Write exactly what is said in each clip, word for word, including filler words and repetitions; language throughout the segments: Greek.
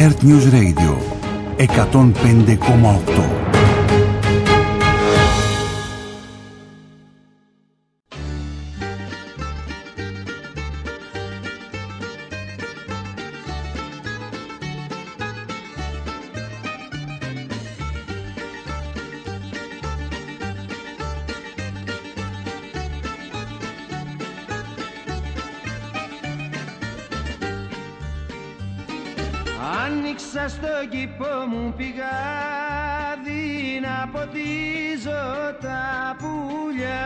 Earth News Radio εκατόν πέντε κόμμα οκτώ. Άνοιξα στο κήπο μου πηγάδι να ποτίζω τα πουλιά,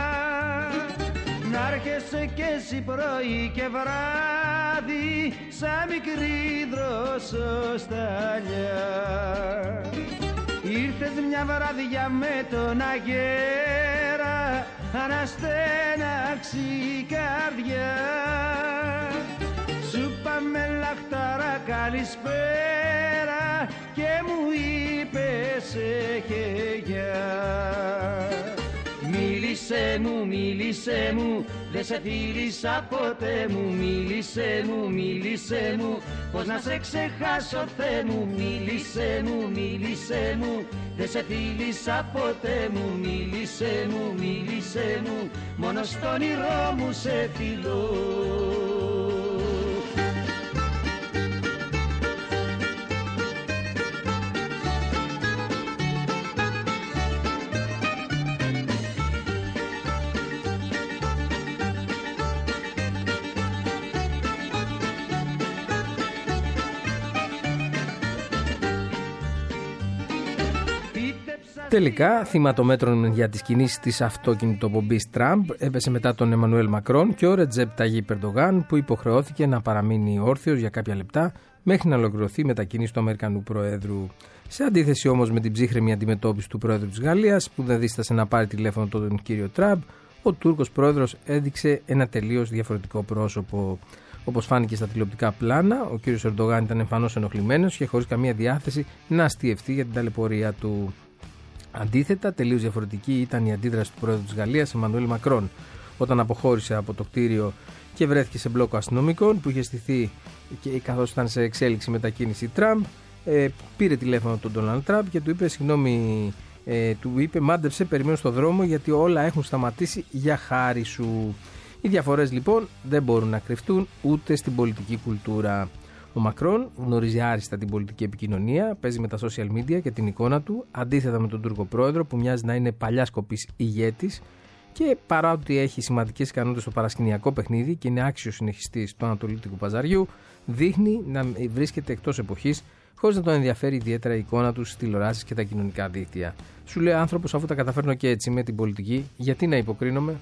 να έρχεσαι κι εσύ πρωί και βράδυ σαν μικρή δροσοσταλιά. Ήρθες μια βράδια με τον αγέρα, αναστέναξη η καρδιά. Σου πάμε λαχτάρα καλησπέρα και μου είπες έχε γεια. Μίλησέ μου, μίλησέ μου, δεν σε φίλησα ποτέ μου. Μίλησέ μου, μίλησέ μου, πως να σε ξεχάσω Θεέ μου. Μίλησέ μου, μίλησέ μου, δεν σε φίλησα ποτέ μου. Μίλησέ μου, μίλησέ μου, μόνο στον όνειρό μου σε φιλώ. Τελικά, θύμα των μέτρων για τις κινήσεις της αυτοκινητοπομπής Τραμπ έπεσε μετά τον Εμμανουέλ Μακρόν και ο Ρετζέπ Ταγίπ Ερντογάν, που υποχρεώθηκε να παραμείνει όρθιος για κάποια λεπτά μέχρι να ολοκληρωθεί η μετακίνηση του Αμερικανού Προέδρου. Σε αντίθεση όμως με την ψύχρεμη αντιμετώπιση του Προέδρου της Γαλλίας, που δεν δίστασε να πάρει τηλέφωνο τον κύριο Τραμπ, ο Τούρκος Πρόεδρος έδειξε ένα τελείως διαφορετικό πρόσωπο. Όπως φάνηκε στα τηλεοπτικά πλάνα, ο κύριος Ερντογάν ήταν εμφανώς ενοχλημένος και χωρίς καμία διάθεση να αστιευτεί για την ταλαιπωρία του. Αντίθετα, τελείως διαφορετική ήταν η αντίδραση του Πρόεδρου της Γαλλίας, Εμμανουέλ Μακρόν, όταν αποχώρησε από το κτίριο και βρέθηκε σε μπλόκο αστυνομικών που είχε στηθεί και καθώς ήταν σε εξέλιξη μετακίνηση Τραμπ. Ε, πήρε τηλέφωνο τον Ντόναλντ Τραμπ και του είπε: Συγγνώμη, ε, του είπε, μάντεψε, περιμένω στο δρόμο γιατί όλα έχουν σταματήσει για χάρη σου. Οι διαφορές λοιπόν δεν μπορούν να κρυφτούν ούτε στην πολιτική κουλτούρα. Ο Μακρόν γνωρίζει άριστα την πολιτική επικοινωνία, παίζει με τα social media και την εικόνα του, αντίθετα με τον Τούρκο πρόεδρο που μοιάζει να είναι παλιά σκοπής ηγέτης και παρά ότι έχει σημαντικές ικανότητες στο παρασκηνιακό παιχνίδι και είναι άξιος συνεχιστής του ανατολίτικου παζαριού, δείχνει να βρίσκεται εκτός εποχής, χωρίς να τον ενδιαφέρει ιδιαίτερα η εικόνα του στις τηλεοράσεις και τα κοινωνικά δίκτυα. Σου λέει άνθρωπος, αφού τα καταφέρνω και έτσι με την πολιτική, γιατί να υποκρίνομαι?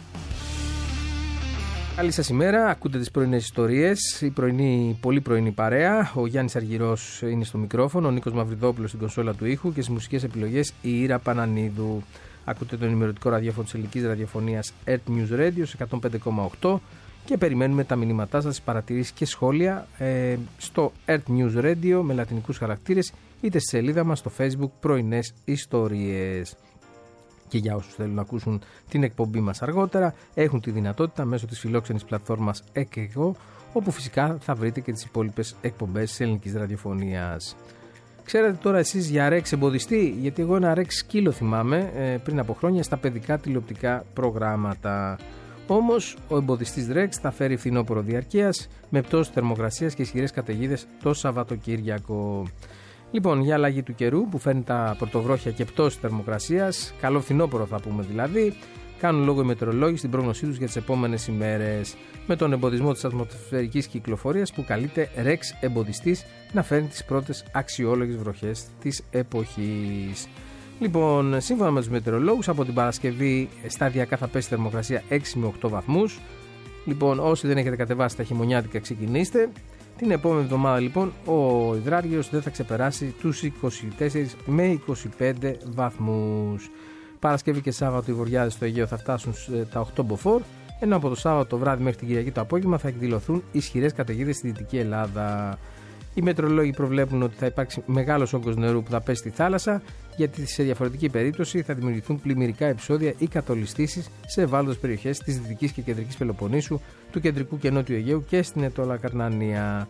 Καλή σας ημέρα, ακούτε τις πρωινές ιστορίες, η πρωινή, πολύ πρωινή παρέα. Ο Γιάννης Αργυρός είναι στο μικρόφωνο, ο Νίκος Μαυριδόπουλος στην κονσόλα του ήχου και στις μουσικές επιλογές η Ήρα Πανανίδου. Ακούτε το ενημερωτικό ραδιόφωνο της ελληνικής ραδιοφωνίας Earth News Radio σε εκατόν πέντε κόμμα οκτώ και περιμένουμε τα μηνύματά σας, παρατηρήσεις και σχόλια ε, στο Earth News Radio με λατινικούς χαρακτήρες, είτε στη σελίδα μας στο Facebook πρωινές ιστορίες. Και για όσους θέλουν να ακούσουν την εκπομπή μας αργότερα, έχουν τη δυνατότητα μέσω της φιλόξενης πλατφόρμας ΕΚΕΓΟ, όπου φυσικά θα βρείτε και τις υπόλοιπες εκπομπές της ελληνικής ραδιοφωνίας. Ξέρετε τώρα εσείς για ρεξ εμποδιστή? Γιατί εγώ ένα ρεξ σκύλο θυμάμαι ε, πριν από χρόνια στα παιδικά τηλεοπτικά προγράμματα. Όμως ο εμποδιστής ρεξ θα φέρει φθινόπωρο διαρκείας με πτώση θερμοκρασίας και ισχυρές καταιγίδες το Σαββατοκύριακο. Λοιπόν, για αλλαγή του καιρού που φέρνει τα πρωτοβρόχια και πτώση θερμοκρασίας, καλό φθινόπωρο θα πούμε δηλαδή, κάνουν λόγο οι μετεωρολόγοι στην πρόγνωσή τους για τις επόμενες ημέρες, με τον εμποδισμό της ατμοσφαιρικής κυκλοφορίας που καλείται ρεξ εμποδιστής να φέρνει τις πρώτες αξιόλογες βροχές της εποχής. Λοιπόν, σύμφωνα με τους μετεωρολόγους, από την Παρασκευή σταδιακά θα πέσει η θερμοκρασία έξι με οκτώ βαθμούς. Λοιπόν, όσοι δεν έχετε κατεβάσει τα χειμωνιάτικα, ξεκινήστε. Την επόμενη εβδομάδα λοιπόν ο υδράργυρος δεν θα ξεπεράσει τους είκοσι τέσσερα με είκοσι πέντε βαθμούς. Παρασκευή και Σάββατο οι βορειάδες στο Αιγαίο θα φτάσουν τα οκτώ μποφόρ, ενώ από το Σάββατο το βράδυ μέχρι την Κυριακή το απόγευμα θα εκδηλωθούν ισχυρές καταιγίδες στη Δυτική Ελλάδα. Οι μετρολόγοι προβλέπουν ότι θα υπάρξει μεγάλος όγκος νερού που θα πέσει στη θάλασσα, γιατί σε διαφορετική περίπτωση θα δημιουργηθούν πλημμυρικά επεισόδια ή κατολιστήσεις σε ευάλωτες περιοχές της Δυτικής και Κεντρικής Πελοποννήσου, του Κεντρικού και Νότιου Αιγαίου και στην Ετωλακαρνανία.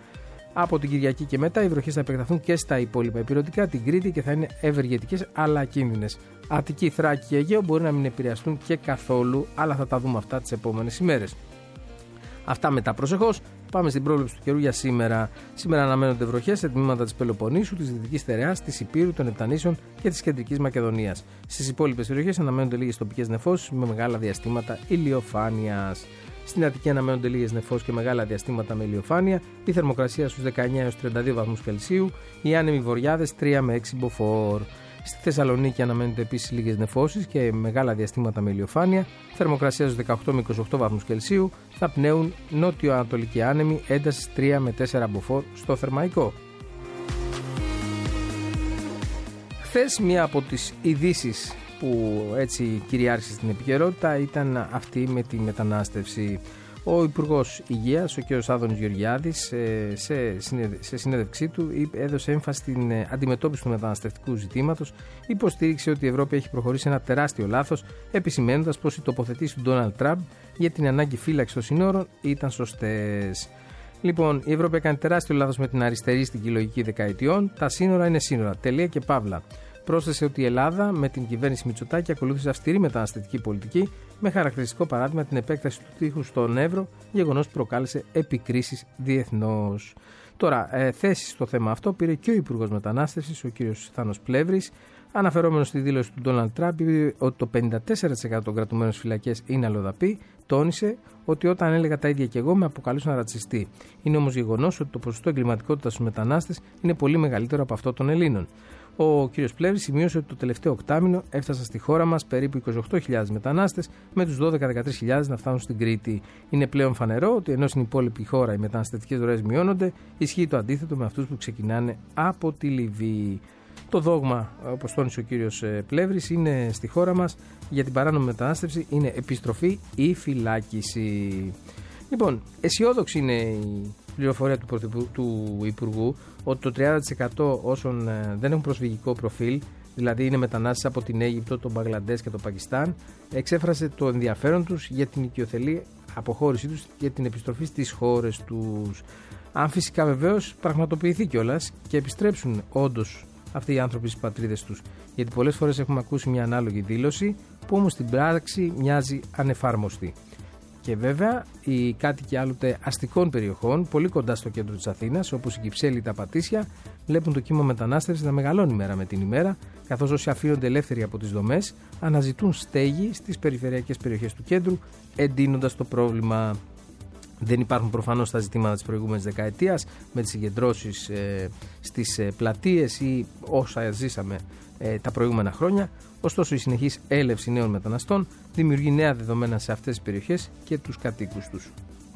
Από την Κυριακή και μετά οι βροχές θα επεκταθούν και στα υπόλοιπα ηπειρωτικά, την Κρήτη και θα είναι ευεργετικές αλλά ακίνδυνες. Αττική, Θράκη και Αιγαίο μπορεί να μην επηρεαστούν και καθόλου, αλλά θα τα δούμε αυτά τις επόμενες ημέρες. Αυτά μετά προσεχώς. Πάμε στην πρόβλεψη του καιρού για σήμερα. Σήμερα αναμένονται βροχές σε τμήματα της Πελοποννήσου, της Δυτικής Στερεάς, της Υπήρου, των Επτανήσεων και της Κεντρικής Μακεδονίας. Στις υπόλοιπες περιοχές αναμένονται λίγες τοπικές νεφώσεις με μεγάλα διαστήματα ηλιοφάνειας. Στην Αττική αναμένονται λίγες νεφώσεις και μεγάλα διαστήματα με ηλιοφάνεια. Η θερμοκρασία στους δεκαεννέα έως τριάντα δύο βαθμούς Κελσίου. Οι άνεμοι βορειάδες τρία με έξι μποφόρ. Στη Θεσσαλονίκη αναμένονται επίσης λίγες νεφώσεις και μεγάλα διαστήματα με ηλιοφάνεια. Θερμοκρασία στους δεκαοκτώ με είκοσι οκτώ βαθμούς Κελσίου. Θα πνέουν νότιο-ανατολικοί άνεμοι έντασης τρία με τέσσερα μποφόρ στο Θερμαϊκό. Χθες μία από τις ειδήσεις που έτσι κυριάρχησε στην επικαιρότητα ήταν αυτή με τη μετανάστευση. Ο Υπουργός Υγείας, ο κ. Άδωνης Γεωργιάδης, σε συνέντευξή του έδωσε έμφαση στην αντιμετώπιση του μεταναστευτικού ζητήματος, υποστήριξε ότι η Ευρώπη έχει προχωρήσει ένα τεράστιο λάθος, επισημαίνοντας πως οι τοποθετήσεις του Ντόναλντ Τραμπ για την ανάγκη φύλαξης των συνόρων ήταν σωστές. Λοιπόν, η Ευρώπη έκανε τεράστιο λάθος με την αριστερίστικη λογική δεκαετιών. Τα σύνορα είναι σύνορα. Τελεία και παύλα. Πρόσθεσε ότι η Ελλάδα με την κυβέρνηση Μητσοτάκη ακολούθησε αυστηρή μεταναστευτική πολιτική, με χαρακτηριστικό παράδειγμα την επέκταση του τείχους στον Εύρο, γεγονός που προκάλεσε επικρίσεις διεθνώς. Τώρα, ε, θέση στο θέμα αυτό πήρε και ο Υπουργός Μετανάστευσης, ο κ. Θάνος Πλεύρης, αναφερόμενος στη δήλωση του Ντόναλντ Τραμπ ότι το πενήντα τέσσερα τοις εκατό των κρατουμένων στις φυλακές είναι αλλοδαποί. Τόνισε ότι όταν έλεγα τα ίδια και εγώ με αποκαλούσαν ρατσιστή. Είναι όμως γεγονός ότι το ποσοστό εγκληματικότητας στους μετανάστες είναι πολύ μεγαλύτερο από αυτό των Ελλήνων. Ο κ. Πλεύρης σημείωσε ότι το τελευταίο οκτάμηνο έφτασαν στη χώρα μας περίπου είκοσι οκτώ χιλιάδες μετανάστες, με τους δώδεκα με δεκατρείς χιλιάδες να φτάνουν στην Κρήτη. Είναι πλέον φανερό ότι ενώ στην υπόλοιπη χώρα οι μεταναστευτικές ροές μειώνονται, ισχύει το αντίθετο με αυτούς που ξεκινάνε από τη Λιβύη. Το δόγμα, όπως τόνισε ο κ. Πλεύρης, είναι στη χώρα μας για την παράνομη μετανάστευση είναι επιστροφή ή φυλάκιση. Λοιπόν, αισιόδοξη είναι η πληροφορία του, πρωθυπου, του Υπουργού ότι το τριάντα τοις εκατό όσων ε, δεν έχουν προσφυγικό προφίλ, δηλαδή είναι μετανάστες από την Αίγυπτο, τον Μπαγκλαντές και το Πακιστάν, εξέφρασε το ενδιαφέρον τους για την οικειοθελή αποχώρησή τους για την επιστροφή στις χώρες τους. Αν φυσικά βεβαίως πραγματοποιηθεί κιόλας και επιστρέψουν όντως αυτοί οι άνθρωποι στις πατρίδες τους. Γιατί πολλές φορές έχουμε ακούσει μια ανάλογη δήλωση που όμως στην πράξη μοιάζει ανεφάρμοστη. Και βέβαια οι κάτοικοι άλλοτε αστικών περιοχών, πολύ κοντά στο κέντρο της Αθήνας, όπως η Κυψέλη ή τα Πατήσια, βλέπουν το κύμα μετανάστευσης να μεγαλώνει μέρα με την ημέρα, καθώς όσοι αφήνονται ελεύθεροι από τις δομές αναζητούν στέγη στις περιφερειακές περιοχές του κέντρου, εντείνοντας το πρόβλημα. Δεν υπάρχουν προφανώς τα ζητήματα της προηγούμενης δεκαετίας με τις συγκεντρώσεις ε, στις ε, πλατείες ή όσα ζήσαμε ε, τα προηγούμενα χρόνια. Ωστόσο, η συνεχής έλευση νέων μεταναστών δημιουργεί νέα δεδομένα σε αυτές τις περιοχές και τους κατοίκους τους.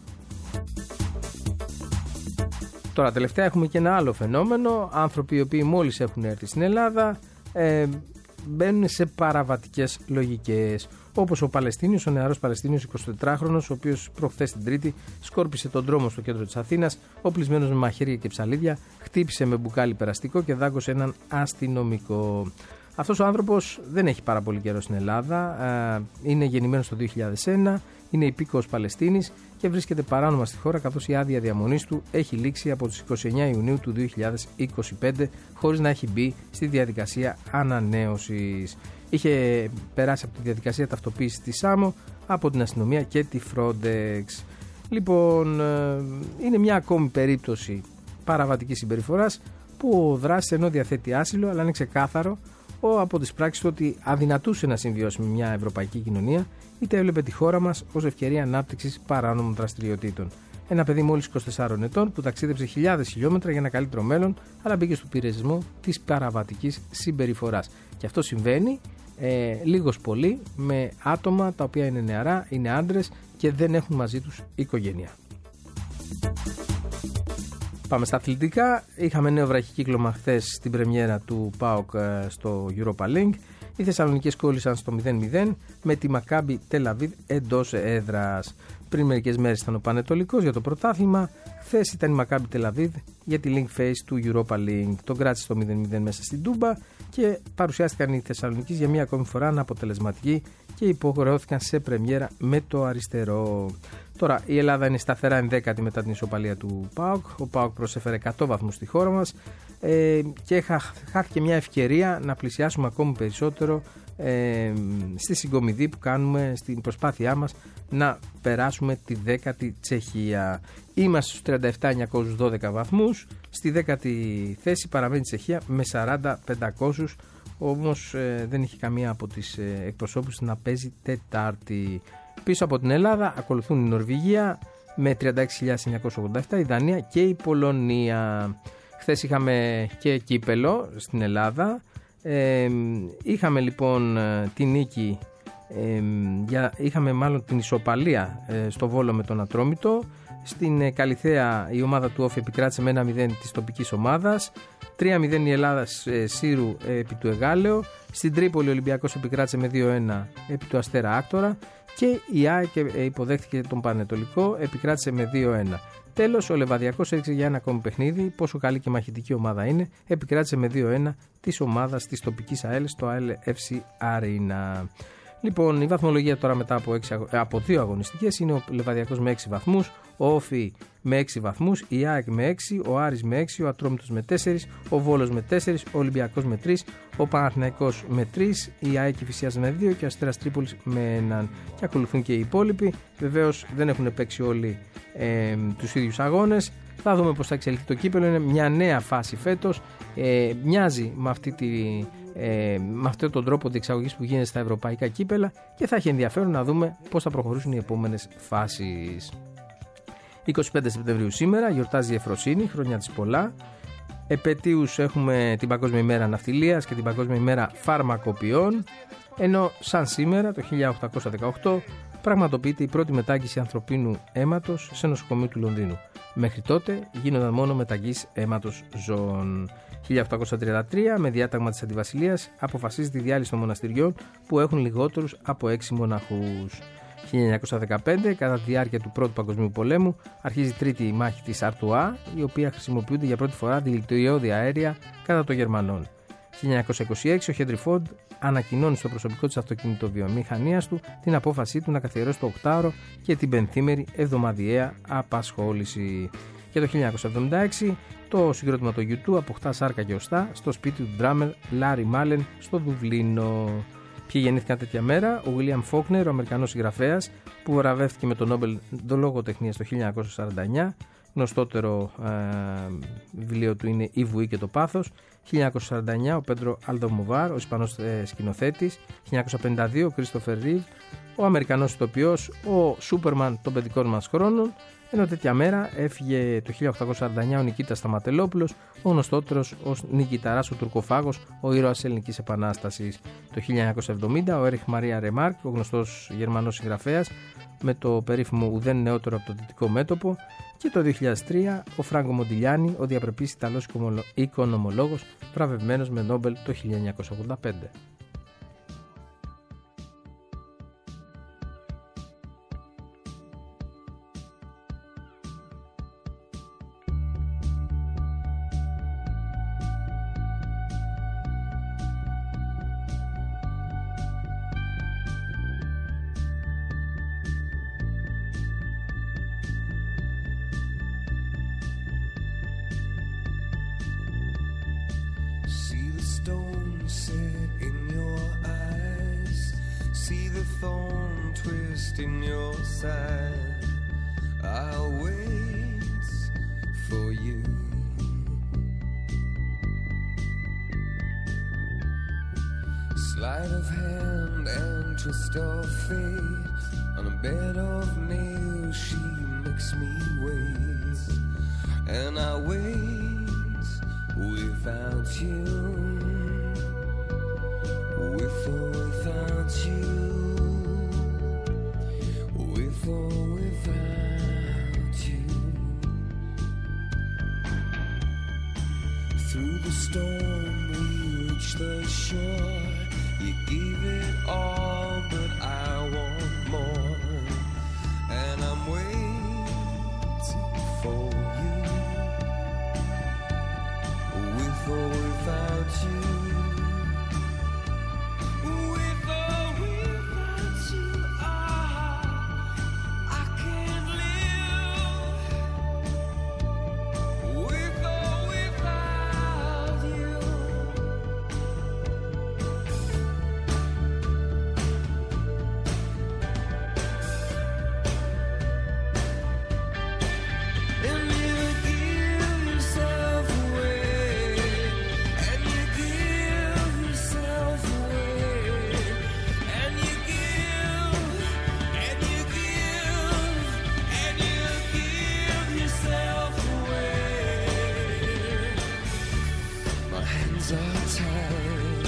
Τώρα, τελευταία έχουμε και ένα άλλο φαινόμενο. Άνθρωποι οι οποίοι μόλις έχουν έρθει στην Ελλάδα ε, μπαίνουν σε παραβατικές λογικές. Όπως ο Παλαιστίνιος, ο νεαρός Παλαιστίνιος εικοσιτετράχρονος, ο οποίος προχθές την Τρίτη σκόρπισε τον δρόμο στο κέντρο της Αθήνας, οπλισμένος με μαχαίρια και ψαλίδια, χτύπησε με μπουκάλι περαστικό και δάγκωσε έναν αστυνομικό. Αυτός ο άνθρωπος δεν έχει πάρα πολύ καιρό στην Ελλάδα, είναι γεννημένος το δύο χιλιάδες ένα, είναι υπήκοος Παλαιστίνης και βρίσκεται παράνομα στη χώρα, καθώς η άδεια διαμονής του έχει λήξει από τις είκοσι εννέα Ιουνίου του δύο χιλιάδες είκοσι πέντε χωρίς να έχει μπει στη διαδικασία ανανέωσης. Είχε περάσει από τη διαδικασία ταυτοποίησης της ΣΑΜΟ, από την αστυνομία και τη Frontex. Λοιπόν, είναι μια ακόμη περίπτωση παραβατικής συμπεριφοράς που ο δράστης ενώ διαθέτει άσυλο, αλλά είναι ξεκάθαρο από τις πράξεις του ότι αδυνατούσε να συμβιώσει με μια ευρωπαϊκή κοινωνία, είτε έβλεπε τη χώρα μας ως ευκαιρία ανάπτυξης παράνομων δραστηριοτήτων. Ένα παιδί μόλις είκοσι τεσσάρων ετών που ταξίδεψε χιλιάδες χιλιόμετρα για ένα καλύτερο μέλλον, αλλά μπήκε στο πειρασμό της παραβατικής συμπεριφοράς. Και αυτό συμβαίνει ε, λίγος πολύ με άτομα τα οποία είναι νεαρά, είναι άντρες και δεν έχουν μαζί τους οικογένεια. Πάμε στα αθλητικά. Είχαμε νέο βραχικύκλωμα χθες στην πρεμιέρα του ΠΑΟΚ στο Europa League. Οι Θεσσαλονικείς κόλλησαν στο μηδέν μηδέν με τη Μακάμπι Τελαβίδ εντός έδρας. Πριν μερικές μέρες ήταν ο Πανετολικός για το πρωτάθλημα. Χθες ήταν η Μακάμπι Τελαβίδ για τη League Phase του Europa League. Τον κράτησε στο μηδέν μηδέν μέσα στην Τούμπα και παρουσιάστηκαν οι Θεσσαλονικείς για μία ακόμη φορά αναποτελεσματικοί και υποχρεώθηκαν σε πρεμιέρα με το αριστερό. Τώρα η Ελλάδα είναι σταθερά ενδέκατη μετά την ισοπαλία του ΠΑΟΚ. Ο ΠΑΟΚ προσέφερε εκατό βαθμούς στη χώρα μας ε, και χάθηκε μια ευκαιρία να πλησιάσουμε ακόμη περισσότερο ε, στη συγκομιδή που κάνουμε στην προσπάθειά μας να περάσουμε τη δέκατη Τσεχία. Είμαστε στους τριάντα επτά χιλιάδες εννιακόσιους δώδεκα βαθμούς. Στη δέκατη θέση παραμένει η Τσεχία με σαράντα χιλιάδες πεντακόσιους. Όμως ε, δεν είχε καμία από τις ε, εκπροσώπους να παίζει Τετάρτη. Πίσω από την Ελλάδα ακολουθούν η Νορβηγία με τριάντα έξι χιλιάδες εννιακόσιους ογδόντα επτά, η Δανία και η Πολωνία. Χθες είχαμε και κύπελο στην Ελλάδα. Ε, είχαμε λοιπόν την νίκη, ε, για, είχαμε μάλλον την ισοπαλία ε, στο Βόλο με τον Ατρόμητο. Στην ε, Καλιθέα η ομάδα του Όφη επικράτησε με ένα μηδέν της τοπικής ομάδας. τρία μηδέν η Ελλάδα ε, Σύρου ε, επί του Εγάλεο. Στην Τρίπολη ο Ολυμπιακός επικράτησε με δύο ένα επί του Αστέρα Άκτορα. Και η ΑΕΚ ε, υποδέχτηκε τον Πανετολικό, επικράτησε με δύο ένα. Τέλος, ο Λεβαδιακός έδειξε για ένα ακόμη παιχνίδι πόσο καλή και μαχητική ομάδα είναι. Επικράτησε με δύο ένα της ομάδας της τοπικής ΑΕΛ στο ΑΕΛ εφ σι Arenas. Λοιπόν, η βαθμολογία τώρα μετά από, έξι, από δύο αγωνιστικές είναι ο Λεβαδιακός με έξι βαθμούς, ο Όφη με έξι βαθμούς, η ΑΕΚ με έξι, ο Άρης με έξι, ο Ατρόμητος με τέσσερα, ο Βόλος με τέσσερα, ο Ολυμπιακός με τρία, ο Παναθηναϊκός με τρία, η ΑΕΚ Κηφισιάς με δύο και ο Αστέρας Τρίπολης με έναν. Και ακολουθούν και οι υπόλοιποι. Βεβαίως δεν έχουν παίξει όλοι ε, τους ίδιους αγώνες. Θα δούμε πώς θα εξελιχθεί το κύπελλο. Είναι μια νέα φάση φέτος. Ε, μοιάζει με, αυτή τη, ε, με αυτόν τον τρόπο διεξαγωγής που γίνεται στα ευρωπαϊκά κύπελλα και θα έχει ενδιαφέρον να δούμε πώς θα προχωρήσουν οι επόμενες φάσεις. είκοσι πέντε Σεπτεμβρίου σήμερα γιορτάζει η Εφροσύνη, χρόνια της πολλά. Επετείους έχουμε την Παγκόσμια ημέρα ναυτιλίας και την Παγκόσμια ημέρα φαρμακοποιών. Ενώ σαν σήμερα το χίλια οκτακόσια δεκαοκτώ πραγματοποιείται η πρώτη μετάγγιση ανθρωπίνου αίματος σε νοσοκομείο του Λονδίνου. Μέχρι τότε γίνονταν μόνο μεταγγίσεις αίματος ζώων. χίλια οκτακόσια τριάντα τρία με διάταγμα της Αντιβασιλείας αποφασίζεται η διάλυση των μοναστηριών που έχουν λιγότερους από έξι μοναχούς. χίλια εννιακόσια δεκαπέντε, κατά τη διάρκεια του Πρώτου Παγκοσμίου Πολέμου, αρχίζει η τρίτη μάχη της Αρτουά, η οποία χρησιμοποιούνται για πρώτη φορά αντιληπτηριώδη αέρια κατά των Γερμανών. χίλια εννιακόσια είκοσι έξι, ο Χένρι Φόρντ ανακοινώνει στο προσωπικό της αυτοκινητοβιομηχανίας του την απόφασή του να καθιερώσει το οκτάωρο και την πενθήμερη εβδομαδιαία απασχόληση. Και το χίλια εννιακόσια εβδομήντα έξι, το συγκρότημα του γιου τού αποκτά σάρκα και οστά στο σπίτι του ντράμερ Λάρι Μάλεν στο Δουβλίνο. Ποιοι γεννήθηκαν τέτοια μέρα? Ο William Faulkner, ο Αμερικανός συγγραφέας που βραβεύτηκε με το Νόμπελ Λογοτεχνίας το χίλια εννιακόσια σαράντα εννιά. Γνωστότερο ε, βιβλίο του είναι «Η Βουή και το Πάθος». χίλια εννιακόσια σαράντα εννιά ο Πέντρο Αλντομοβάρ, ο Ισπανός ε, σκηνοθέτης. χίλια εννιακόσια πενήντα δύο ο Κρίστοφερ Ρίβ, ο Αμερικανός ηθοποιός, ο Σούπερμαν των παιδικών μας χρόνων. Ενώ τέτοια μέρα έφυγε το χίλια οκτακόσια σαράντα εννιά ο Νικήτας Σταματελόπουλος, ο γνωστότερος ως Νικηταράς ο Τουρκοφάγος, ο ήρωας της Ελληνικής Επανάστασης. Το χίλια εννιακόσια εβδομήντα ο Έριχ Μαρία Ρεμάρκ, ο γνωστός Γερμανός συγγραφέας, με το περίφημο «Ουδέν νεότερο από το Δυτικό μέτωπο». Και το δύο χιλιάδες τρία ο Φράγκο Μοντιλιάνι, ο διαπρεπής Ιταλός οικονομολόγος, βραβευμένος με Νόμπελ το χίλια εννιακόσια ογδόντα πέντε. Sleight of hand and twist of fate. On a bed of nails she makes me wait. And I wait without you. With or without you. With or without you. Through the storm we reach the shore. You give it all, but I want more. And I'm waiting for you. With or without you. With or without you, ah, I can't hands are tied.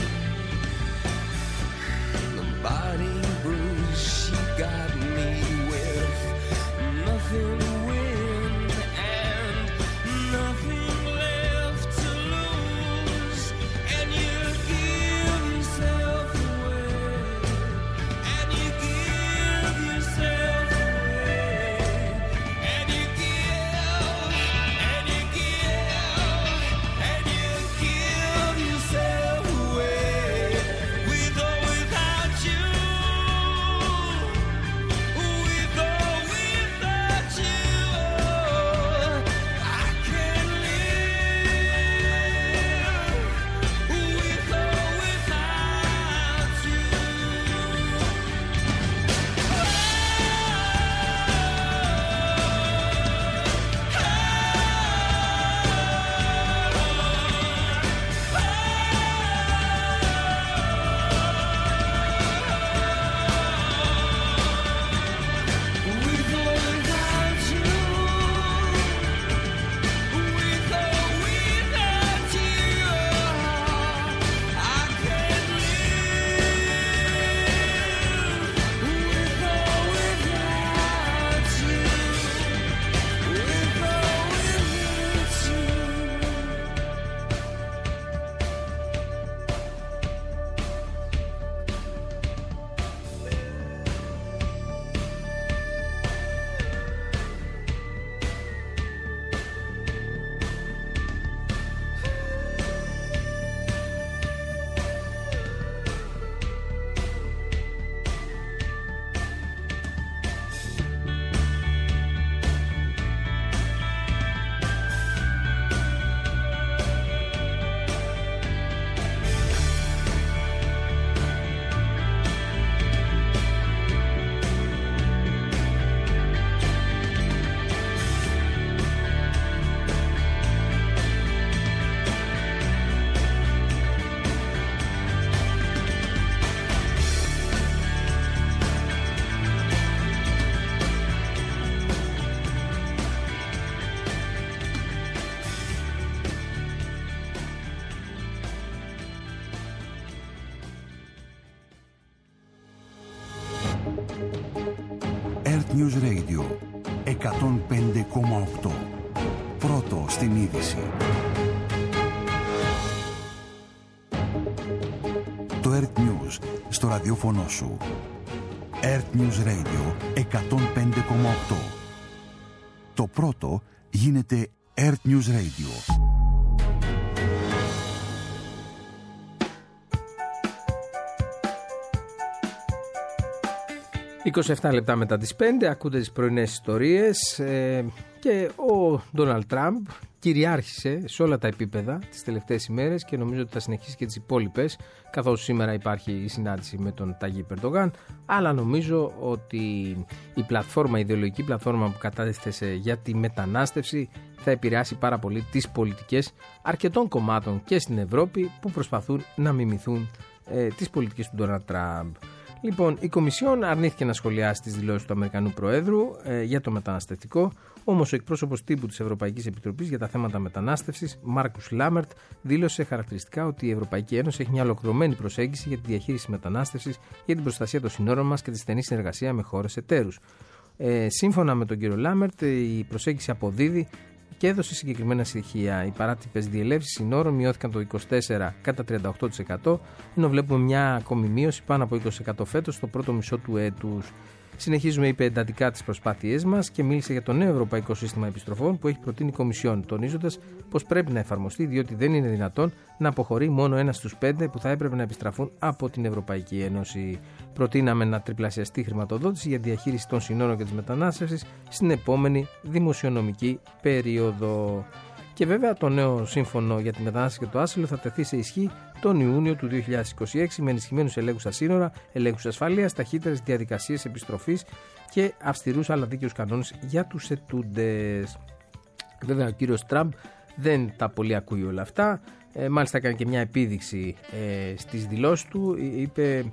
The body bruise she got me with, nothing to win and nothing left to lose. And you give yourself away, and you give yourself away, and you give, and you give, and you give yourself away, with or without you, with or without you, I can't live, with or without you. With or without you, with or without you, I can't live. With or without you, with or without you. Earth News Radio εκατόν πέντε κόμμα οκτώ. Πρώτο στην είδηση. Το Earth News στο ραδιόφωνο σου. Earth News Radio εκατόν πέντε κόμμα οκτώ. Το πρώτο γίνεται Earth News Radio. είκοσι επτά λεπτά μετά τις πέντε ακούτε τις πρωινές ιστορίες ε, και ο Ντόναλντ Τραμπ κυριάρχησε σε όλα τα επίπεδα τις τελευταίες ημέρες και νομίζω ότι θα συνεχίσει και τις υπόλοιπες, καθώς σήμερα υπάρχει η συνάντηση με τον Ταγίπ Ερντογάν, αλλά νομίζω ότι η πλατφόρμα, η ιδεολογική πλατφόρμα που κατάθεσε για τη μετανάστευση θα επηρεάσει πάρα πολύ τις πολιτικές αρκετών κομμάτων και στην Ευρώπη που προσπαθούν να μιμηθούν ε, τις πολιτικές του Ντόναλντ Τραμπ. Λοιπόν, η Κομισιόν αρνήθηκε να σχολιάσει τις δηλώσεις του Αμερικανού Προέδρου ε, για το μεταναστευτικό, όμως ο εκπρόσωπος τύπου της Ευρωπαϊκής Επιτροπής για τα θέματα μετανάστευσης, Μάρκους Λάμερτ, δήλωσε χαρακτηριστικά ότι η Ευρωπαϊκή Ένωση έχει μια ολοκληρωμένη προσέγγιση για τη διαχείριση μετανάστευσης, για την προστασία των συνόρων μας και τη στενή συνεργασία με χώρες εταίρους. Ε, σύμφωνα με τον κύριο Λάμερτ, η προσέγγιση αποδίδει και έδωσε συγκεκριμένα στοιχεία. Οι παράτυπες διελεύσεις συνόρων μειώθηκαν το είκοσι τέσσερα κατά τριάντα οκτώ τοις εκατό, ενώ βλέπουμε μια ακόμη μείωση πάνω από είκοσι τοις εκατό φέτος στο πρώτο μισό του έτους. Συνεχίζουμε, είπε, εντατικά τις προσπάθειές μας και μίλησε για το νέο ευρωπαϊκό σύστημα επιστροφών που έχει προτείνει η Κομισιόν, τονίζοντας πως πρέπει να εφαρμοστεί, διότι δεν είναι δυνατόν να αποχωρεί μόνο ένας στους πέντε που θα έπρεπε να επιστραφούν από την Ευρωπαϊκή Ένωση. Προτείναμε να τριπλασιαστεί η χρηματοδότηση για διαχείριση των συνόρων και της μετανάστευσης στην επόμενη δημοσιονομική περίοδο. Και βέβαια το νέο σύμφωνο για τη μετανάστευση και το άσυλο θα τεθεί σε ισχύ τον Ιούνιο του δύο χιλιάδες είκοσι έξι με ενισχυμένους ελέγχους στα σύνορα, ελέγχους ασφαλείας, ταχύτερες διαδικασίες επιστροφής και αυστηρούς αλλά δίκαιους κανόνες για τους ετούντες. Βέβαια ο κύριος Τραμπ δεν τα πολύ ακούει όλα αυτά. Ε, μάλιστα έκανε και μια επίδειξη ε, στις δηλώσεις του. Είπε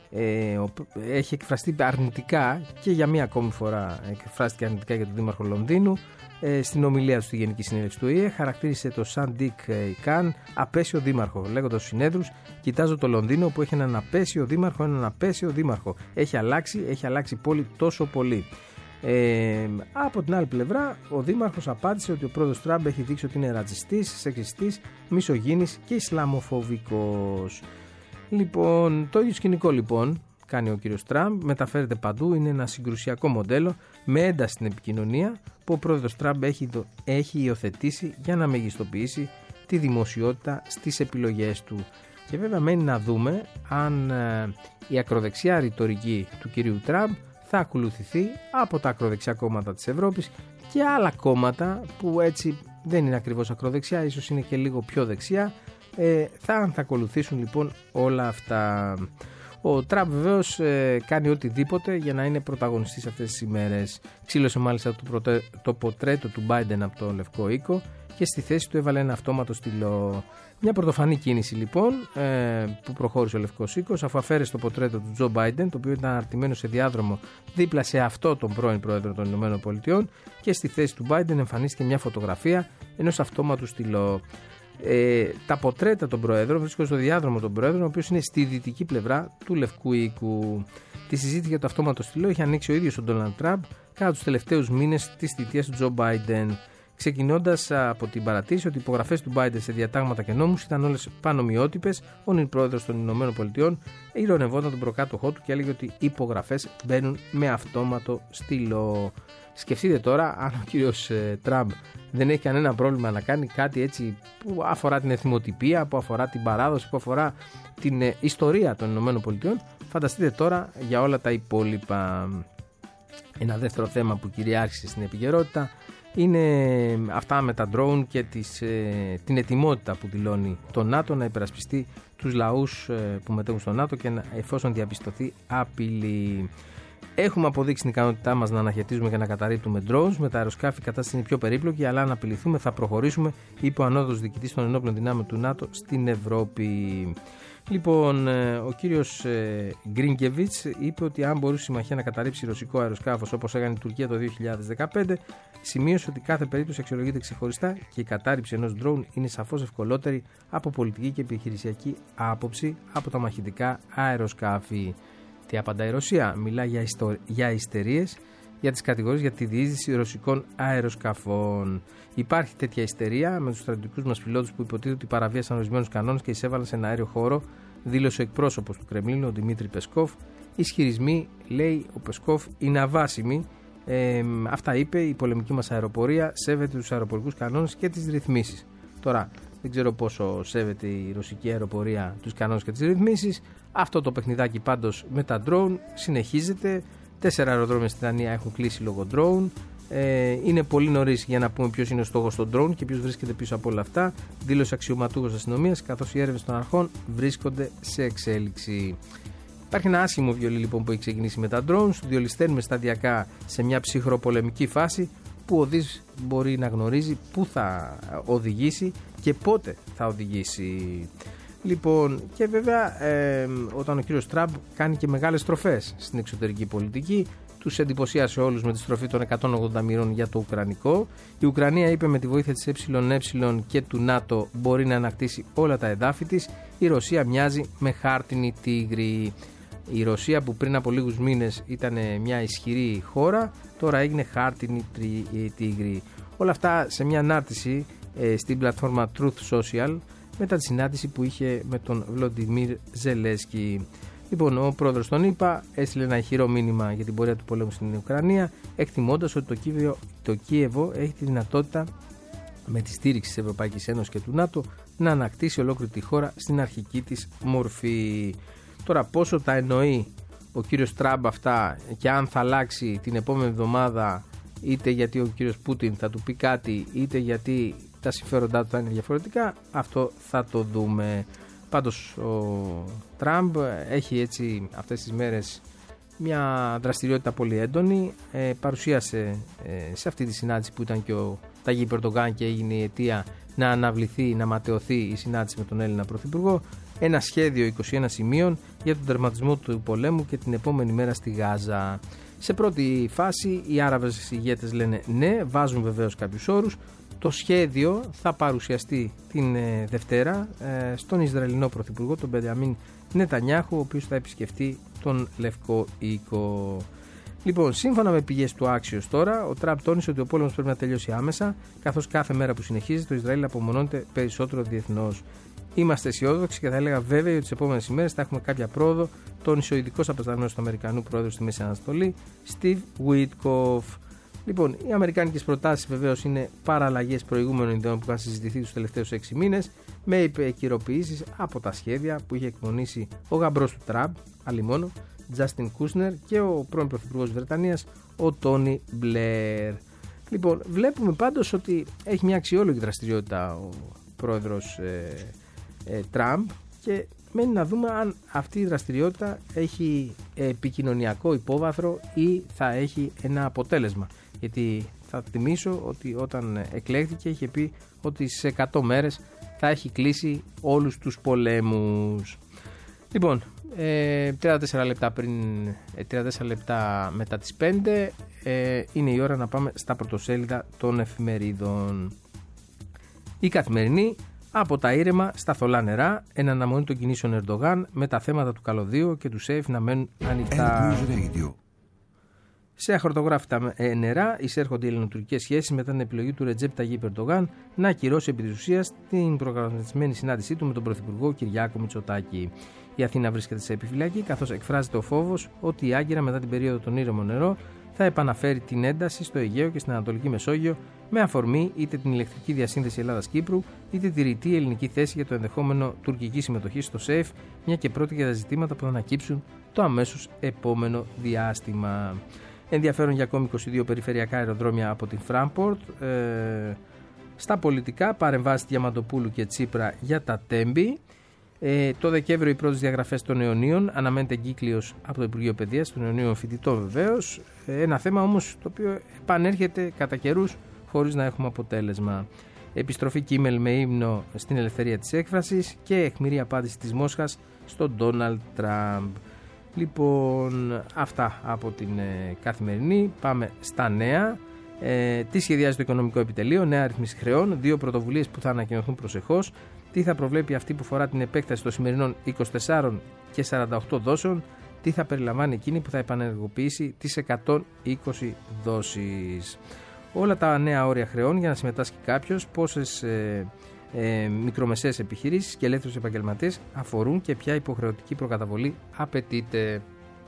ε, έχει εκφραστεί αρνητικά και για μία ακόμη φορά εκφράστηκε αρνητικά για τον Δήμαρχο Λονδίνου. Ε, στην ομιλία του στη Γενική Συνέλευση του Ο Η Ε χαρακτήρισε το Σαντίκ Καν απέσιο δήμαρχο, λέγοντας στους συνέδρους: κοιτάζω το Λονδίνο που έχει έναν απέσιο δήμαρχο, έναν απέσιο δήμαρχο. Έχει αλλάξει, έχει αλλάξει η πόλη τόσο πολύ. Ε, από την άλλη πλευρά, ο δήμαρχος απάντησε ότι ο πρόεδρος Τραμπ έχει δείξει ότι είναι ρατσιστής, σεξιστής, μισογίνης και ισλαμοφοβικός. Λοιπόν, το ίδιο σκηνικό λοιπόν κάνει ο κύριος Τραμπ, μεταφέρεται παντού, είναι ένα συγκρουσιακό μοντέλο με ένταση στην επικοινωνία που ο πρόεδρος Τραμπ έχει, έχει υιοθετήσει για να μεγιστοποιήσει τη δημοσιότητα στις επιλογές του. Και βέβαια μένει να δούμε αν ε, η ακροδεξιά ρητορική του κυρίου Τραμπ θα ακολουθηθεί από τα ακροδεξιά κόμματα της Ευρώπης και άλλα κόμματα που έτσι δεν είναι ακριβώς ακροδεξιά, ίσως είναι και λίγο πιο δεξιά. Ε, θα, θα ακολουθήσουν λοιπόν όλα αυτά. Ο Τραμπ βεβαίως ε, κάνει οτιδήποτε για να είναι πρωταγωνιστής αυτές τις ημέρες. Ξύλωσε μάλιστα το, προτε... το πορτρέτο του Biden από το Λευκό Οίκο και στη θέση του έβαλε ένα αυτόματο στυλό. Μια πρωτοφανή κίνηση λοιπόν ε, που προχώρησε ο Λευκός Οίκος, αφού αφαίρεσε το πορτρέτο του Τζο Biden, το οποίο ήταν αναρτημένο σε διάδρομο δίπλα σε αυτό τον πρώην πρόεδρο των Ηνωμένων Πολιτειών, και στη θέση του Biden εμφανίστηκε μια φωτογραφία ενός αυτόματου στυλό. Ε, τα πορτρέτα των προέδρων βρίσκονται στο διάδρομο των προέδρων, ο οποίος είναι στη δυτική πλευρά του Λευκού Οίκου. Τη συζήτηση για το αυτόματο στυλό είχε ανοίξει ο ίδιος ο Ντόναλντ Τραμπ κατά τους τελευταίους μήνες της θητείας του Τζο Biden, ξεκινώντας από την παρατήρηση ότι οι υπογραφές του Biden σε διατάγματα και νόμους ήταν όλες πανομοιότυπες. Ο νυν πρόεδρος των Ηνωμένων Πολιτειών ειρωνευόταν τον προκάτοχό του και έλεγε ότι οι υπογραφές μπαίνουν με αυτόματο στυλό. Σκεφτείτε τώρα αν ο κύριος ε, Τραμπ δεν έχει κανένα πρόβλημα να κάνει κάτι έτσι που αφορά την εθιμοτυπία, που αφορά την παράδοση, που αφορά την ε, ιστορία των Ηνωμένων Πολιτειών. Φανταστείτε τώρα για όλα τα υπόλοιπα. Ένα δεύτερο θέμα που κυριάρχησε στην επικαιρότητα είναι αυτά με τα drone και τις, ε, την ετοιμότητα που δηλώνει το ΝΑΤΟ να υπερασπιστεί τους λαούς ε, που μετέχουν στο ΝΑΤΟ και να, εφόσον διαπιστωθεί απειλή. Έχουμε αποδείξει την ικανότητά μας να αναχαιτίζουμε και να καταρρίπτουμε drones. Με τα αεροσκάφη η κατάσταση είναι πιο περίπλοκη, αλλά αν απειληθούμε θα προχωρήσουμε, είπε ο ανώτατος διοικητής των ενόπλων δυνάμεων του ΝΑΤΟ στην Ευρώπη. Λοιπόν, ο κύριος Γκρίνκεβιτς είπε ότι αν μπορούσε η συμμαχία να καταρρύψει ρωσικό αεροσκάφος όπως έκανε η Τουρκία το δύο χιλιάδες δεκαπέντε, σημείωσε ότι κάθε περίπτωση αξιολογείται ξεχωριστά και η κατάρριψη ενός drone είναι σαφώς ευκολότερη από πολιτική και επιχειρησιακή άποψη από τα μαχητικά αεροσκάφη. Τι απαντάει η Ρωσία? Μιλά για, ιστο... για ιστερίες για τις κατηγορίες για τη διείσδυση ρωσικών αεροσκαφών. Υπάρχει τέτοια ιστερία με τους στρατιωτικούς μας πιλότους που υποτίθεται ότι παραβίασαν ορισμένους κανόνες και εισέβαλαν σε ένα αέριο χώρο, δήλωσε ο εκπρόσωπος του Κρεμλίνου, ο Δημήτρη Πεσκόφ. Ισχυρισμοί, λέει ο Πεσκόφ, είναι αβάσιμοι. Ε, αυτά είπε: η πολεμική μας αεροπορία σέβεται τους αεροπορικούς κανόνες και τις ρυθμίσεις. Τώρα, δεν ξέρω πόσο σέβεται η ρωσική αεροπορία τους κανόνες και τις ρυθμίσεις. Αυτό το παιχνιδάκι πάντως με τα drone συνεχίζεται. Τέσσερα αεροδρόμια στην Δανία έχουν κλείσει λόγω drone. Ε, είναι πολύ νωρίς για να πούμε ποιος είναι ο στόχος των drone και ποιος βρίσκεται πίσω από όλα αυτά. Δήλωσε αξιωματούχος αστυνομίας, καθώς οι έρευνες των αρχών βρίσκονται σε εξέλιξη. Υπάρχει ένα άσχημο βιολί λοιπόν που έχει ξεκινήσει με τα drones. Διολυσταίνουμε σταδιακά σε μια ψυχροπολεμική φάση που ο Δης μπορεί να γνωρίζει πού θα οδηγήσει και πότε θα οδηγήσει. Λοιπόν, και βέβαια ε, όταν ο κύριος Τραμπ κάνει και μεγάλες στροφές στην εξωτερική πολιτική, τους εντυπωσίασε όλους με τη στροφή των εκατόν ογδόντα μοιρών για το Ουκρανικό. Η Ουκρανία, είπε, με τη βοήθεια της ΕΕ και του ΝΑΤΟ μπορεί να ανακτήσει όλα τα εδάφη της. Η Ρωσία μοιάζει με χάρτινη τίγρη. Η Ρωσία που πριν από λίγους μήνες ήταν μια ισχυρή χώρα, τώρα έγινε χάρτινη τίγρη. Όλα αυτά σε μια ανάρτηση ε, στην πλατφόρμα Truth Social μετά τη συνάντηση που είχε με τον Βλοντιμίρ Ζελένσκι. Λοιπόν, ο πρόεδρος των ΗΠΑ έστειλε ένα ηχηρό μήνυμα για την πορεία του πολέμου στην Ουκρανία, εκτιμώντας ότι το Κίεβο, το Κίεβο έχει τη δυνατότητα, με τη στήριξη της Ευρωπαϊκής Ένωσης και του ΝΑΤΟ, να ανακτήσει ολόκληρη τη χώρα στην αρχική της μορφή. Τώρα, πόσο τα εννοεί ο κύριος Τραμπ αυτά και αν θα αλλάξει την επόμενη εβδομάδα, είτε γιατί ο κύριος Πούτιν θα του πει κάτι, είτε γιατί τα συμφέροντά του θα είναι διαφορετικά, αυτό θα το δούμε. Πάντως ο Τραμπ έχει έτσι αυτές τις μέρες μια δραστηριότητα πολύ έντονη. Ε, παρουσίασε ε, σε αυτή τη συνάντηση που ήταν και ο Ταγί Ερντογάν και έγινε η αιτία να αναβληθεί, να ματαιωθεί η συνάντηση με τον Έλληνα Πρωθυπουργό, ένα σχέδιο είκοσι ένα σημείων για τον τερματισμό του πολέμου και την επόμενη μέρα στη Γάζα. Σε πρώτη φάση οι Άραβες ηγέτες λένε ναι, βάζουν βεβαίως κάποιους όρους. Το σχέδιο θα παρουσιαστεί την ε, Δευτέρα ε, στον Ισραηλινό Πρωθυπουργό, τον Μπενιαμίν Νετανιάχου, ο οποίος θα επισκεφτεί τον Λευκό Οίκο. Λοιπόν, σύμφωνα με πηγές του Axios τώρα, ο Τραμπ τόνισε ότι ο πόλεμος πρέπει να τελειώσει άμεσα, καθώς κάθε μέρα που συνεχίζεται το Ισραήλ απομονώνεται περισσότερο διεθνώς. Είμαστε αισιόδοξοι και θα έλεγα βέβαιοι ότι τις επόμενες ημέρες θα έχουμε κάποια πρόοδο, τόνισε ο ειδικός απεσταλμένος του Αμερικανού Πρόεδρου στη Μέση Ανατολή, Steve Witkoff. Λοιπόν, οι αμερικάνικες προτάσεις βεβαίως είναι παραλλαγές προηγούμενων ιδεών που είχαν συζητηθεί τους τελευταίους έξι μήνες, με επικαιροποιήσεις από τα σχέδια που είχε εκπονήσει ο γαμπρός του Τραμπ, αλλημώνω, Justin Kushner, και ο πρώην Πρωθυπουργός της Βρετανίας, ο Τόνι Μπλερ. Λοιπόν, βλέπουμε πάντως ότι έχει μια αξιόλογη δραστηριότητα ο πρόεδρος ε, ε, Τραμπ και μένει να δούμε αν αυτή η δραστηριότητα έχει επικοινωνιακό υπόβαθρο ή θα έχει ένα αποτέλεσμα. Γιατί θα θυμίσω ότι όταν εκλέχθηκε είχε πει ότι σε εκατό μέρες θα έχει κλείσει όλους τους πολέμους. Λοιπόν, ε, τριάντα τέσσερα λεπτά πριν, τριάντα τέσσερα λεπτά μετά τις πέντε ε, είναι η ώρα να πάμε στα πρωτοσέλιδα των εφημερίδων. Η Καθημερινή, από τα ήρεμα στα θολά νερά, εν αναμονή των κινήσεων Ερντογάν με τα θέματα του καλωδίου και του ΣΕΙΦ να μένουν ανοιχτά. Σε αχαρτογράφητα νερά εισέρχονται οι ελληνοτουρκικές σχέσεις μετά την επιλογή του Ρετζέπ Ταγίπ Ερντογάν να ακυρώσει επί της ουσίας την προγραμματισμένη συνάντησή του με τον Πρωθυπουργό Κυριάκο Μητσοτάκη. Η Αθήνα βρίσκεται σε επιφυλακή, καθώς εκφράζεται ο φόβος ότι η Άγκυρα μετά την περίοδο των ήρεμων νερό θα επαναφέρει την ένταση στο Αιγαίο και στην Ανατολική Μεσόγειο με αφορμή είτε την ηλεκτρική διασύνδεση Ελλάδα-Κύπρου είτε τη ρητή ελληνική θέση για το ενδεχόμενο τουρκική συμμετοχή στο ΣΕΙΦ, μια και πρόκειται για τα ζητήματα που θα ανακύψουν το αμέσως επόμενο διάστημα. Ενδιαφέρον για ακόμη είκοσι δύο περιφερειακά αεροδρόμια από την Φράμπορτ. Ε, στα πολιτικά, παρεμβάσεις Διαμαντοπούλου και Τσίπρα για τα Τέμπη. Ε, το Δεκέμβριο οι πρώτες διαγραφές των Αιωνίων, αναμένεται εγκύκλειος από το Υπουργείο Παιδείας, των Αιωνίων φοιτητών βεβαίως. Ε, ένα θέμα όμως το οποίο επανέρχεται κατά καιρούς χωρίς να έχουμε αποτέλεσμα. Επιστροφή Κίμελ με ύμνο στην ελευθερία της έκφρασης και αιχμηρή απάντηση της Μόσχας στον Ντόναλντ Τραμπ. Λοιπόν, αυτά από την ε, Καθημερινή. Πάμε στα νέα. Ε, τι σχεδιάζει το Οικονομικό Επιτελείο, νέα αριθμίση χρεών, δύο πρωτοβουλίες που θα ανακοινωθούν προσεχώς. Τι θα προβλέπει αυτή που φορά την επέκταση των σημερινών είκοσι τεσσάρων και σαράντα οκτώ δόσεων, τι θα περιλαμβάνει εκείνη που θα επανενεργοποιήσει τις εκατόν είκοσι δόσεις. Όλα τα νέα όρια χρεών για να συμμετάσχει κάποιος, πόσες ε, ε, μικρομεσαίες επιχειρήσεις και ελεύθερους επαγγελματίες αφορούν και ποια υποχρεωτική προκαταβολή απαιτείται.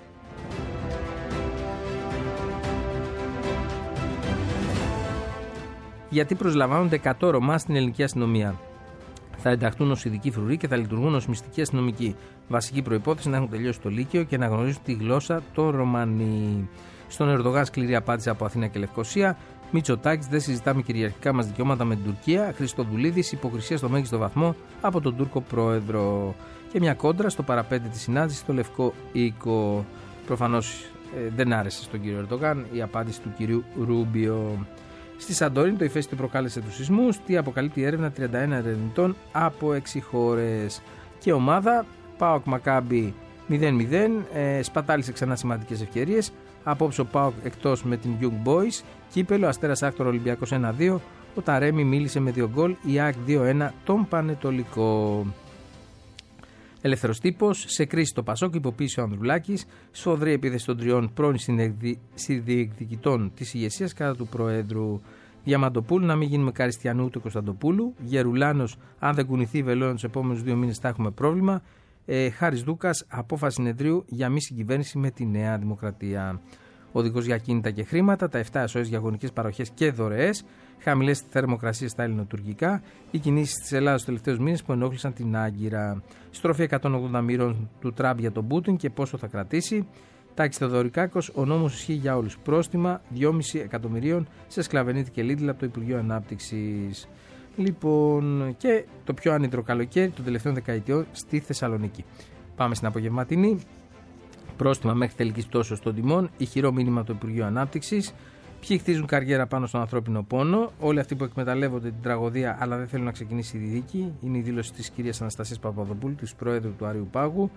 Γιατί προσλαμβάνονται εκατό Ρωμά στην ελληνική αστυνομία. Θα ενταχθούν ως ειδικοί φρουροί και θα λειτουργούν ως μυστικοί αστυνομικοί. Βασική προϋπόθεση να έχουν τελειώσει το Λύκειο και να γνωρίζουν τη γλώσσα των Ρωμανί. Στον Ερντογάν σκληρή απάντηση από Αθήνα και Λευκοσία. Μητσοτάκης, δεν συζητάμε κυριαρχικά μας δικαιώματα με την Τουρκία. Χριστοδουλίδης, υποκρισία στο μέγιστο βαθμό από τον Τούρκο πρόεδρο. Και μια κόντρα στο παραπέντε της συνάντησης στο Λευκό Οίκο. Προφανώς ε, δεν άρεσε στον κύριο Ερντογάν η απάντηση του κυρίου Ρούμπιο. Στη Σαντορίνη το ηφαίστειο προκάλεσε τους σεισμούς. Τι αποκαλύπτει η έρευνα τριάντα ένα ερευνητών από έξι χώρες. Και ομάδα ΠΑΟΚ Μακάμπι μηδέν μηδέν, ε, σπατάλησε ξανά σημαντικές ευκαιρίες. Απόψε ο ΠΑΟΚ εκτός με την Young Boys. Κύπελο Αστέρας Άκτορο Ολυμπιακός ένα δύο. Ο Ταρέμι μίλησε με δύο γκολ. Η ΑΕΚ δύο ένα τον Πανετολικό. Ελεύθερος τύπος, σε κρίση το Πασόκ, υποποίησε ο Ανδρουλάκης. Σφοδρή επίθεση των τριών πρώην συνδιεκδικητών της ηγεσίας κατά του Προέδρου. Διαμαντοπούλου, να μην γίνουμε Καριστιανού του Κωνσταντοπούλου. Γερουλάνος, αν δεν κουνηθεί η βελόνα τους επόμενους δύο μήνες θα έχουμε πρόβλημα. Ε, Χάρης Δούκας, απόφαση συνεδρίου για μη συγκυβέρνηση με τη Νέα Δημοκρατία. Οδηγός για κίνητα και χρήματα, τα επτά ες ο ες για γονικές παροχές και δωρεές. Χαμηλές θερμοκρασίες στα ελληνοτουρκικά. Οι κινήσεις της Ελλάδας τους τελευταίους μήνες που ενόχλησαν την Άγκυρα. Στροφή εκατόν ογδόντα μοίρων του Τραμπ για τον Πούτιν και πόσο θα κρατήσει. Τάκης Θεοδωρικάκος, ο νόμος ισχύει για όλους. Πρόστιμα δυόμισι εκατομμυρίων σε Σκλαβενίτη και Λίντλ από το Υπουργείο Ανάπτυξης. Λοιπόν, και το πιο άνυδρο καλοκαίρι των τελευταίων δεκαετιών στη Θεσσαλονίκη. Πάμε στην απογευματινή. Πρόστιμα μέχρι τελικής πτώσεως των τιμών. Ηχηρό μήνυμα του Υπουργείου Ανάπτυξης. Ποιοι χτίζουν καριέρα πάνω στον ανθρώπινο πόνο, όλοι αυτοί που εκμεταλλεύονται την τραγωδία αλλά δεν θέλουν να ξεκινήσει η δίκη. Είναι η δήλωση της κυρίας Αναστασίας Παπαδοπούλου, της Προέδρου του Άριου Πάγου.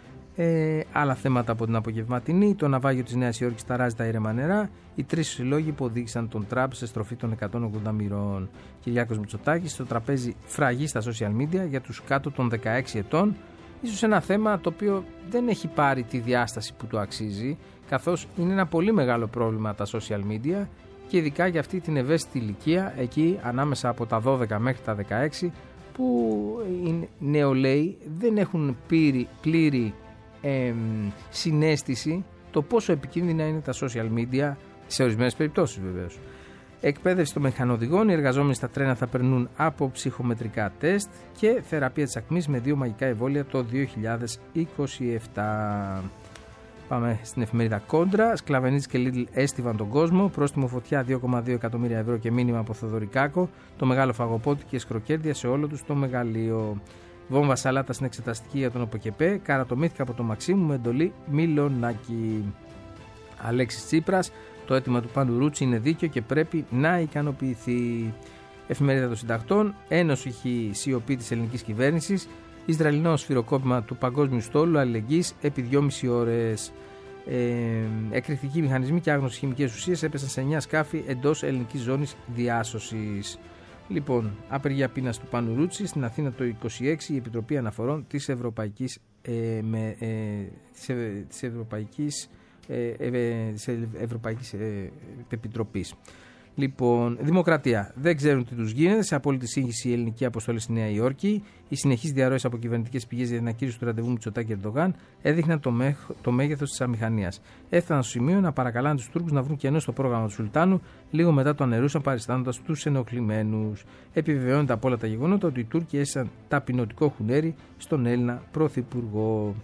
Ε, άλλα θέματα από την απογευματινή. Το ναυάγιο της Νέας Υόρκης ταράζει τα ήρεμα νερά. Οι τρεις συλλόγοι που οδήγησαν τον Τραμπ σε στροφή των εκατόν ογδόντα μοιρών. Κυριάκος Μητσοτάκης στο τραπέζι φραγή στα social media για τους κάτω των δεκαέξι ετών. Ίσως ένα θέμα το οποίο δεν έχει πάρει τη διάσταση που του αξίζει, καθώς είναι ένα πολύ μεγάλο πρόβλημα τα social media και ειδικά για αυτή την ευαίσθητη ηλικία, εκεί ανάμεσα από τα δώδεκα μέχρι τα δεκαέξι, που οι νεολαίοι δεν έχουν πλήρη, πλήρη ε, συναίσθηση το πόσο επικίνδυνα είναι τα social media, σε ορισμένες περιπτώσεις βεβαίως. Εκπαίδευση των μηχανοδηγών, οι εργαζόμενοι στα τρένα θα περνούν από ψυχομετρικά τεστ και θεραπεία της ακμής με δύο μαγικά εμβόλια το δύο χιλιάδες είκοσι επτά. Πάμε στην εφημερίδα Κόντρα. Σκλαβενίτης και Lidl έστειβαν τον κόσμο. Πρόστιμο φωτιά δύο κόμμα δύο εκατομμύρια ευρώ και μήνυμα από Θοδωρικάκο. Το μεγάλο φαγοπότη και σκροκέρδια σε όλο του το μεγαλείο. Βόμβα σαλάτα στην εξεταστική για τον ΟΠΚΕΠΕ. Καρατομήθηκα από το Μαξίμου με εντολή Μιλονάκη. Αλέξης Τσίπρας. Το αίτημα του Παντουρούτσι είναι δίκαιο και πρέπει να ικανοποιηθεί. Εφημερίδα των Συντακτών. Ένοχη σιωπή της ελληνικής κυβέρνησης. Ισραηλινό σφυροκόπημα του παγκόσμιου στόλου αλληλεγγύης επί δυόμιση ώρες. Ε, εκρηκτικοί μηχανισμοί και άγνωστες χημικές ουσίες έπεσαν σε εννιά σκάφη εντός ελληνικής ζώνης διάσωσης. Λοιπόν, απεργία πείνας του Πανουρούτσι. Στην Αθήνα το είκοσι έξι η Επιτροπή Αναφορών της Ευρωπαϊκής, ε, με, ε, της, ε, της Ευρωπαϊκής, ε, ε, της Ευρωπαϊκής ε, Επιτροπής. Λοιπόν, Δημοκρατία. Δεν ξέρουν τι τους γίνεται. Σε απόλυτη σύγχυση η ελληνική αποστολή στη Νέα Υόρκη. Οι συνεχείς διαρροές από κυβερνητικές πηγές για την ακύρωση του ραντεβού Μητσοτάκη Ερντογάν έδειχναν το, μέχ, το μέγεθος της αμηχανίας. Έφταναν στο σημείο να παρακαλάνε τους Τούρκους να βρουν κενό στο πρόγραμμα του Σουλτάνου. Λίγο μετά το αναιρούσαν παριστάνοντας τους ενοχλημένους. Επιβεβαιώνεται από όλα τα γεγονότα ότι οι Τούρκοι έστεισαν ταπεινωτικό χουνέρι στον Έλληνα Πρωθυπουργό.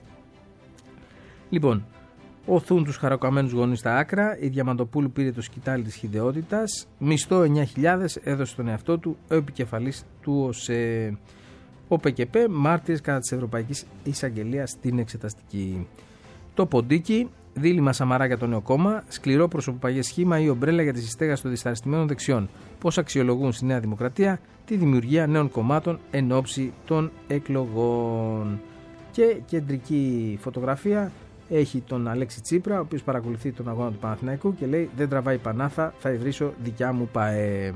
Λοιπόν. Οθούν τους χαρακωμένους γονείς στα άκρα. Η Διαμαντοπούλου πήρε το σκητάλι της χυδαιότητας. Μισθό εννιά χιλιάδες έδωσε στον εαυτό του ο επικεφαλής του ΟΣΕ. Ο ΠΚΠ μάρτυρες κατά της Ευρωπαϊκής Εισαγγελίας στην εξεταστική. Το ποντίκι. Δίλημμα Σαμαρά για το νέο κόμμα. Σκληρό προσωποπαγές σχήμα ή ομπρέλα για τη συστέγαση των δυσαρεστημένων δεξιών. Πώς αξιολογούν στη Νέα Δημοκρατία τη δημιουργία νέων κομμάτων εν ώψη των εκλογών. Και κεντρική φωτογραφία. Έχει τον Αλέξη Τσίπρα, ο οποίος παρακολουθεί τον αγώνα του Παναθηναϊκού και λέει: δεν τραβάει Πανάθα, θα ιδρύσω δικιά μου ΠΑΕ.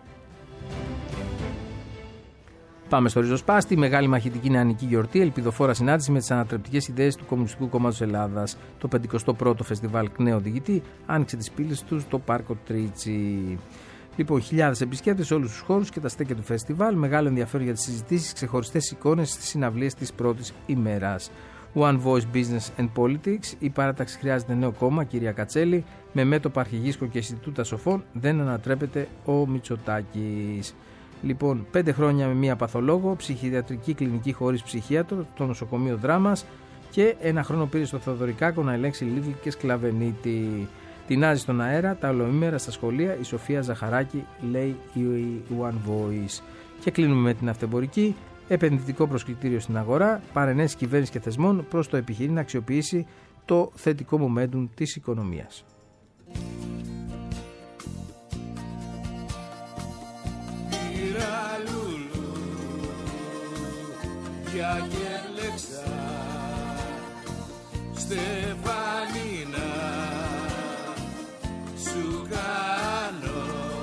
Πάμε στο ριζοσπάστη. Μεγάλη μαχητική νεανική γιορτή, ελπιδοφόρα συνάντηση με τις ανατρεπτικές ιδέες του Κομμουνιστικού Κόμματος Ελλάδας. Το πενηκοστό πρώτο φεστιβάλ ΚΝΕ Οδηγητή άνοιξε τις πύλες του στο Πάρκο Τρίτσι. Λοιπόν, χιλιάδες επισκέπτες σε όλους τους χώρους και τα στέκια του φεστιβάλ. Μεγάλο ενδιαφέρον για τις συζητήσεις, ξεχωριστές εικόνες στις συναυλίες της πρώτης ημέρας. One Voice Business and Politics. Η παράταξη χρειάζεται νέο κόμμα, κυρία Κατσέλη. Με μέτωπα Αρχηγίσκο και Ινστιτούτα Σοφών δεν ανατρέπεται ο Μητσοτάκης. Λοιπόν, πέντε χρόνια με μία παθολόγο, ψυχιατρική κλινική χωρίς ψυχίατρο, το νοσοκομείο Δράμας και ένα χρόνο πήρε στο Θοδωρικάκο να ελέγξει Λίτλ και Σκλαβενίτη. Τεινάζει στον αέρα τα ολοήμερα στα σχολεία η Σοφία Ζαχαράκη, λέει η One Voice. Και κλείνουμε με την αυτεμπορική. Επενδυτικό προσκλητήριο στην αγορά, παρενέσεις κυβέρνησης και θεσμών προς το επιχειρήν να αξιοποιήσει το θετικό momentum της οικονομίας. Στεφανίνα σου κάνω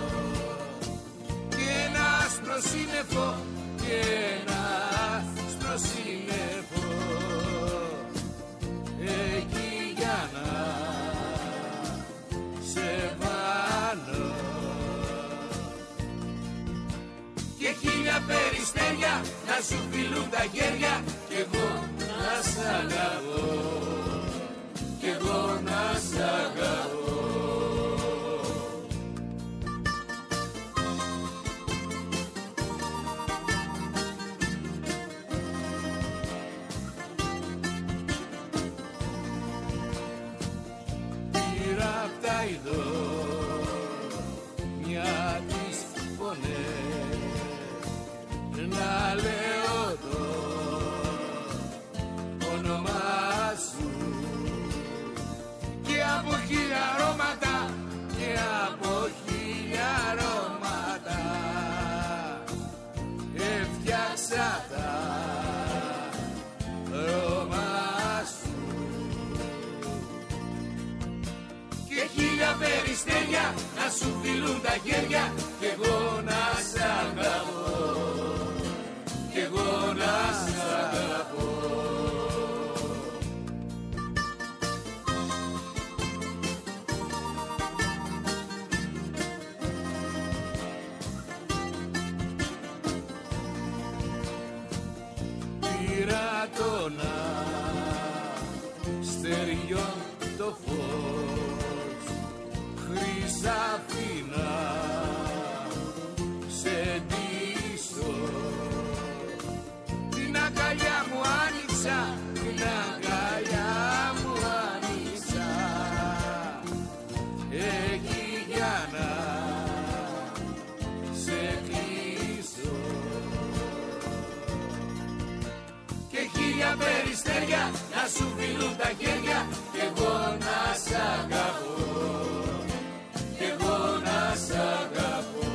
και ένα άσπρο σύννεφο και ένα άσπρο σύννεφο εκεί για να σε βάλω και χίλια περιστέρια να σου φιλούν τα χέρια κι εγώ να σ' αγαπώ κι εγώ να σ' αγαπώ. Πήρα απ' τα ειδώ μια της φωνές να λέω το όνομά σου και από χειρά πυράτωνα στεριών το φως, χρυσάφινα σε ντύσω. Την αγκαλιά μου άνοιξα, την αγκαλιά μου άνοιξα, εκεί για να σε κλείσω. Και χίλια περιστέρια να σου φιλούν τα χέρια, κι εγώ να σ' αγαπώ, κι εγώ να σ' αγαπώ.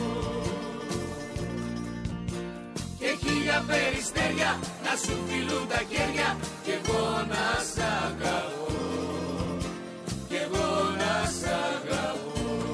Και χίλια περιστέρια να σου φιλούν τα χέρια, κι εγώ να σ' αγαπώ, κι εγώ να σ' αγαπώ.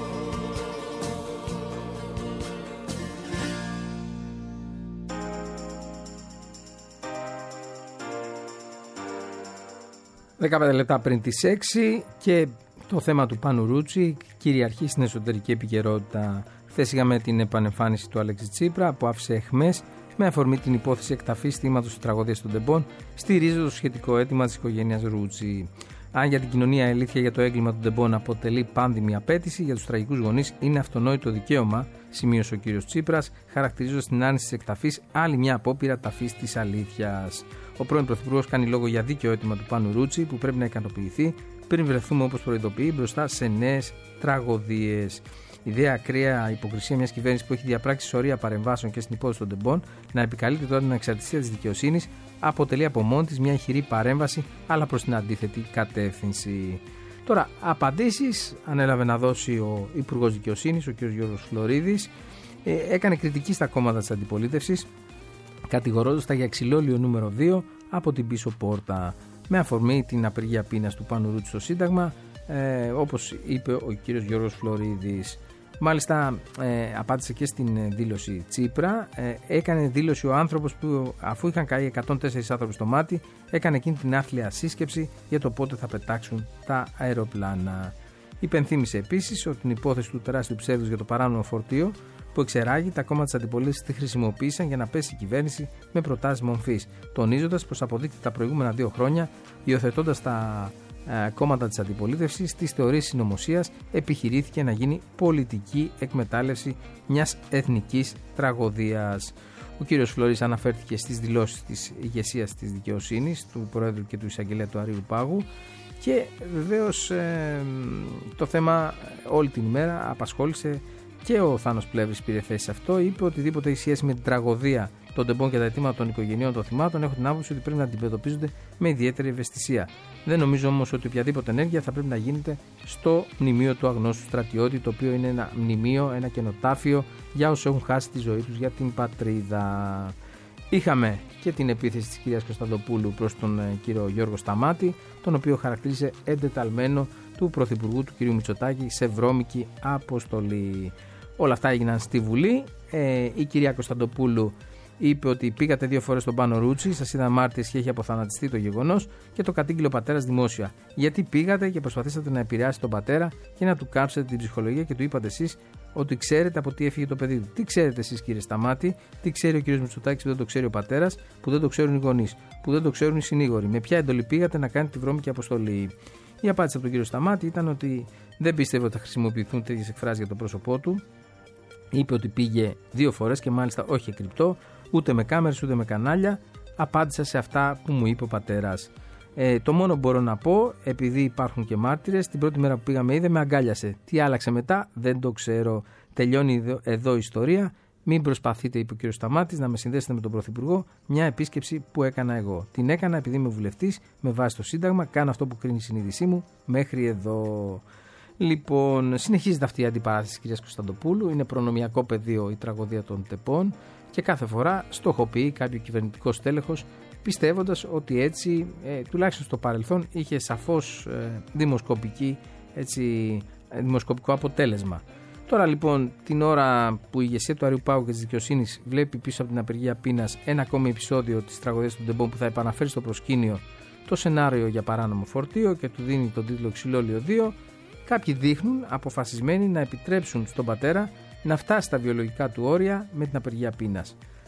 δεκαπέντε λεπτά πριν τις έξι και το θέμα του Πάνου Ρούτσι κυριαρχεί στην εσωτερική επικαιρότητα. Χθες είχαμε την επανεμφάνιση του Αλέξη Τσίπρα που άφησε αιχμές με αφορμή την υπόθεση εκταφής θύματος της τραγωδίας των Τεμπών, στηρίζεται το σχετικό αίτημα της οικογένειας Ρούτσι. Αν για την κοινωνία η αλήθεια για το έγκλημα των Τεμπών αποτελεί πάντημη απέτηση, για τους τραγικούς γονείς είναι αυτονόητο δικαίωμα, σημείωσε ο κ. Τσίπρας, χαρακτηρίζοντας την άρνηση της εκταφής άλλη μια απόπειρα ταφής της αλήθειας. Ο πρώην Πρωθυπουργός κάνει λόγο για δίκαιο αίτημα του Πάνου Ρούτσι που πρέπει να ικανοποιηθεί πριν βρεθούμε, όπως προειδοποιεί, μπροστά σε νέες τραγωδίες. Η ιδέα ακραία υποκρισία μιας κυβέρνησης που έχει διαπράξει σωρία παρεμβάσεων και στην υπόθεση των Τεμπών να επικαλείται τώρα την ανεξαρτησία της δικαιοσύνης αποτελεί από μόνη της μια ηχηρή παρέμβαση, αλλά προς την αντίθετη κατεύθυνση. Τώρα, απαντήσεις ανέλαβε να δώσει ο Υπουργός Δικαιοσύνης, ο κ. Γιώργος Φλωρίδης. Ε, έκανε κριτική στα κόμματα της αντιπολίτευσης, κατηγορώντας τα για ξυλόλιο νούμερο δύο από την πίσω πόρτα. Με αφορμή την απεργία πείνας του Πάνου Ρούτσι στο Σύνταγμα, ε, όπως είπε ο κ. Γιώργος Φλωρίδης. Μάλιστα, ε, απάντησε και στην δήλωση Τσίπρα. Ε, έκανε δήλωση ο άνθρωπος που, αφού είχαν καεί εκατόν τέσσερις άνθρωποι στο μάτι, έκανε εκείνη την άθλια σύσκεψη για το πότε θα πετάξουν τα αεροπλάνα. Υπενθύμησε επίσης ότι την υπόθεση του τεράστιου ψεύδους για το παράνομο φορτίο που εξεράγει, τα κόμματα της αντιπολίτευσης τη χρησιμοποίησαν για να πέσει η κυβέρνηση με προτάσεις μομφής, τονίζοντας πως αποδείχθηκε τα προηγούμενα δύο χρόνια, υιοθετώντας τα ε, κόμματα της αντιπολίτευσης τις θεωρίες συνωμοσίας, επιχειρήθηκε να γίνει πολιτική εκμετάλλευση μιας εθνικής τραγωδίας. Ο κύριος Φλωρής αναφέρθηκε στις δηλώσεις της ηγεσίας της δικαιοσύνης, του Προέδρου και του Εισαγγελέα του Αριού Πάγου, και βεβαίως ε, το θέμα όλη την ημέρα απασχόλησε και ο Θάνος Πλεύρης πήρε θέση σε αυτό. Είπε ότι οτιδήποτε έχει σχέση με την τραγωδία των Τεμπών και τα αιτήματα των οικογενειών των θυμάτων έχουν την άποψη ότι πρέπει να αντιμετωπίζονται με ιδιαίτερη ευαισθησία. Δεν νομίζω όμως ότι οποιαδήποτε ενέργεια θα πρέπει να γίνεται στο μνημείο του αγνώστου στρατιώτη, το οποίο είναι ένα μνημείο, ένα κενοτάφιο για όσους έχουν χάσει τη ζωή τους για την πατρίδα. Είχαμε και την επίθεση της κυρίας Κωνσταντοπούλου προς τον κύριο Γιώργο Σταμάτη, τον οποίο χαρακτήρισε εντεταλμένο του Πρωθυπουργού του κ. Μητσοτάκη σε βρώμικη αποστολή. Όλα αυτά έγιναν στη Βουλή. Ε, η κυρία Κωνσταντοπούλου είπε ότι πήγατε δύο φορές στον Πάνο Ρούτσι, σας είδα μάρτυρες και έχει αποθανατιστεί το γεγονός, και το κατήγγειλε ο πατέρας δημόσια. Γιατί πήγατε και προσπαθήσατε να επηρεάσετε τον πατέρα και να του κάψετε την ψυχολογία και του είπατε εσείς ότι ξέρετε από τι έφυγε το παιδί του. Τι ξέρετε εσείς, κύριε Σταμάτη, τι ξέρει ο κύριος Μητσοτάκης που δεν το ξέρει ο πατέρας, που δεν το ξέρουν οι γονείς, που δεν το ξέρουν οι συνήγοροι, με ποια εντολή πήγατε να κάνετε τη βρώμικη αποστολή. Η απάντηση από τον κύριο Σταμάτη ήταν ότι δεν πίστευε ότι θα χρησιμοποιηθούν τέτοιες εκφράσεις για το πρόσωπό του. Είπε ότι πήγε δύο φορές και μάλιστα όχι κρυπτό, ούτε με κάμερες ούτε με κανάλια. Απάντησα σε αυτά που μου είπε ο πατέρας. Ε, το μόνο που μπορώ να πω, επειδή υπάρχουν και μάρτυρες, την πρώτη μέρα που πήγαμε είδε με αγκάλιασε. Τι άλλαξε μετά δεν το ξέρω. Τελειώνει εδώ, εδώ η ιστορία. Μην προσπαθείτε, είπε ο κ. Σταμάτης, να με συνδέσετε με τον Πρωθυπουργό. Μια επίσκεψη που έκανα εγώ. Την έκανα επειδή είμαι βουλευτής, με βάση το Σύνταγμα, κάνω αυτό που κρίνει η συνείδησή μου. Μέχρι εδώ. Λοιπόν, συνεχίζεται αυτή η αντιπαράθεση της κυρίας Κωνσταντοπούλου. Είναι προνομιακό πεδίο η τραγωδία των Τεμπών και κάθε φορά στοχοποιεί κάποιο κυβερνητικό στέλεχος, πιστεύοντας ότι έτσι, ε, τουλάχιστον στο παρελθόν, είχε σαφώς ε, δημοσκοπική, έτσι, ε, δημοσκοπικό αποτέλεσμα. Τώρα λοιπόν, την ώρα που η ηγεσία του Αριού Πάγου και της δικαιοσύνης βλέπει πίσω από την απεργία πείνας ένα ακόμη επεισόδιο της τραγωδίας των Τεμπών που θα επαναφέρει στο προσκήνιο το σενάριο για παράνομο φορτίο και του δίνει τον τίτλο Ξυλόλιο δύο, κάποιοι δείχνουν αποφασισμένοι να επιτρέψουν στον πατέρα να φτάσει στα βιολογικά του όρια με την απεργία πείνας.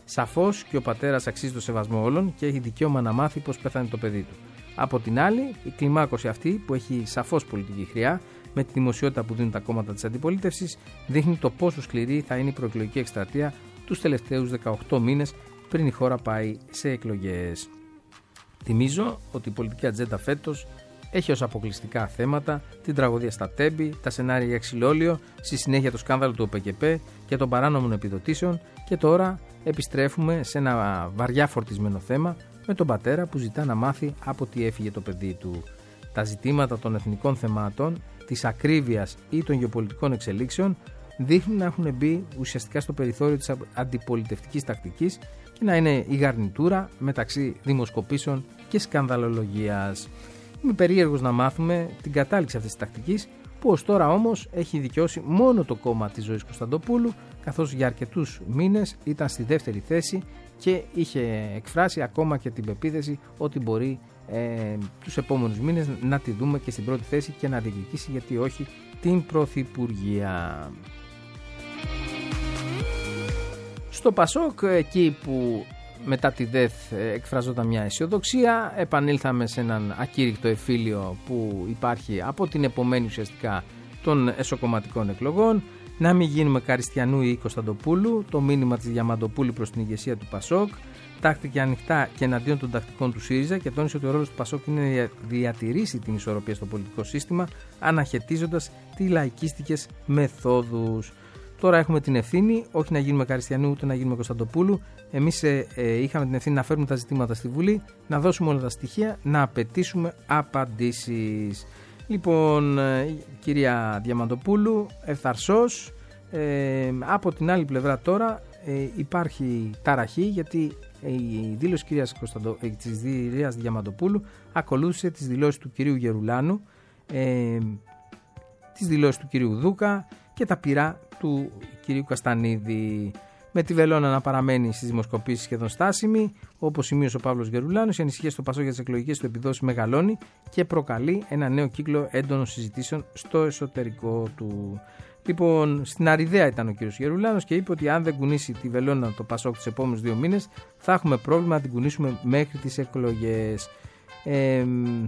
Σαφώς και ο πατέρας αξίζει το σεβασμό όλων και έχει δικαίωμα να μάθει πώς πέθανε το παιδί του. Από την άλλη, η κλιμάκωση αυτή που έχει σαφώς πολιτική χρειά, με τη δημοσιότητα που δίνουν τα κόμματα της αντιπολίτευσης, δείχνει το πόσο σκληρή θα είναι η προεκλογική εκστρατεία τους τελευταίους δεκαοκτώ μήνες πριν η χώρα πάει σε εκλογές. Θυμίζω ότι η πολιτική ατζέντα φέτος έχει ως αποκλειστικά θέματα την τραγωδία στα Τέμπη, τα σενάρια για ξυλόλιο, στη συνέχεια το σκάνδαλο του ΟΠΕΚΕΠΕ και των παράνομων επιδοτήσεων, και τώρα επιστρέφουμε σε ένα βαριά φορτισμένο θέμα με τον πατέρα που ζητά να μάθει από τι έφυγε το παιδί του. Τα ζητήματα των εθνικών θεμάτων, της ακρίβειας ή των γεωπολιτικών εξελίξεων δείχνουν να έχουν μπει ουσιαστικά στο περιθώριο της αντιπολιτευτικής τακτικής και να είναι η γαρνιτούρα μεταξύ δημοσκοπήσεων και σκανδαλολογίας. Είμαι περίεργος να μάθουμε την κατάληξη αυτής της τακτικής, που ως τώρα όμως έχει δικαιώσει μόνο το κόμμα της Ζωής Κωνσταντοπούλου, καθώς για αρκετούς μήνες ήταν στη δεύτερη θέση και είχε εκφράσει ακόμα και την πεποίθηση ότι μπορεί ε, τους επόμενους μήνες να τη δούμε και στην πρώτη θέση και να διεκδικήσει, γιατί όχι, την πρωθυπουργία. Στο Πασόκ, εκεί που μετά τη ΔΕΘ εκφραζόταν μια αισιοδοξία, επανήλθαμε σε έναν ακήρυκτο εφήλιο που υπάρχει από την επομένη ουσιαστικά των εσωκομματικών εκλογών. Να μην γίνουμε Καριστιανού ή Κωνσταντοπούλου, το μήνυμα της Διαμαντοπούλου προς την ηγεσία του Πασόκ. Τάχθηκε ανοιχτά και εναντίον των τακτικών του ΣΥΡΙΖΑ και τόνισε ότι ο ρόλος του Πασόκ είναι να διατηρήσει την ισορροπία στο πολιτικό σύστημα, αναχαιτίζοντας τις λαϊκίστικες μεθόδους. Τώρα έχουμε την ευθύνη, όχι να γίνουμε Καριστιανού ούτε να γίνουμε Κωνσταντοπούλου. Εμείς ε, ε, είχαμε την ευθύνη να φέρουμε τα ζητήματα στη Βουλή, να δώσουμε όλα τα στοιχεία, να απαιτήσουμε απαντήσεις. Λοιπόν, ε, κυρία Διαμαντοπούλου, ευθαρσός. Ε, από την άλλη πλευρά τώρα ε, υπάρχει ταραχή, γιατί η δήλωση κυρίας Κωνσταντο, ε, της κυρίας Διαμαντοπούλου ακολούθησε τις δηλώσεις του κυρίου Γερουλάνου, ε, τις δηλώσεις του κυρίου Δούκα και τα πειρά του κυρίου Καστανίδη. Με τη βελόνα να παραμένει στις δημοσκοπήσεις σχεδόν στάσιμη, όπως σημείωσε ο Παύλος Γερουλάνος, η ανησυχία στο Πασόκ για τις εκλογικές του επιδόσεις μεγαλώνει και προκαλεί ένα νέο κύκλο έντονων συζητήσεων στο εσωτερικό του. Λοιπόν, στην Αριδαία ήταν ο κύριος Γερουλάνος και είπε ότι αν δεν κουνήσει τη βελόνα το Πασόκ τους επόμενους δύο μήνες, θα έχουμε πρόβλημα να την κουνήσουμε μέχρι τις εκλογές. Ε,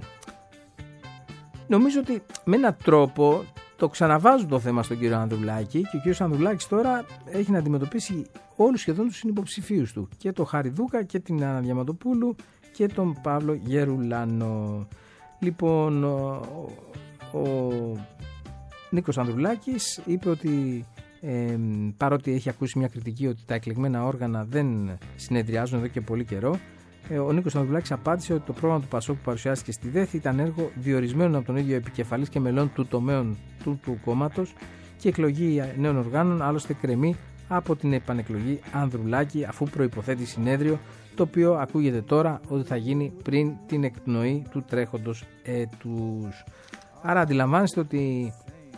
νομίζω ότι με έναν τρόπο το ξαναβάζουν το θέμα στον κύριο Ανδρουλάκη και ο κύριος Ανδρουλάκης τώρα έχει να αντιμετωπίσει όλους σχεδόν τους συνυποψηφίους του, και τον Χάρη Δούκα και την Άννα Διαμαντοπούλου και τον Παύλο Γερουλάνο. Λοιπόν, ο, ο Νίκος Ανδρουλάκης είπε ότι ε, παρότι έχει ακούσει μια κριτική ότι τα εκλεγμένα όργανα δεν συνεδριάζουν εδώ και πολύ καιρό, ο Νίκος Ανδρουλάκης απάντησε ότι το πρόγραμμα του Πασόκ που παρουσιάστηκε στη ΔΕΘ ήταν έργο διορισμένων από τον ίδιο επικεφαλής και μελών του τομέων του, του κόμματος, και η εκλογή νέων οργάνων άλλωστε κρεμεί από την επανεκλογή Ανδρουλάκη, αφού προϋποθέτει συνέδριο, το οποίο ακούγεται τώρα ότι θα γίνει πριν την εκπνοή του τρέχοντος έτους. Άρα αντιλαμβάνεστε ότι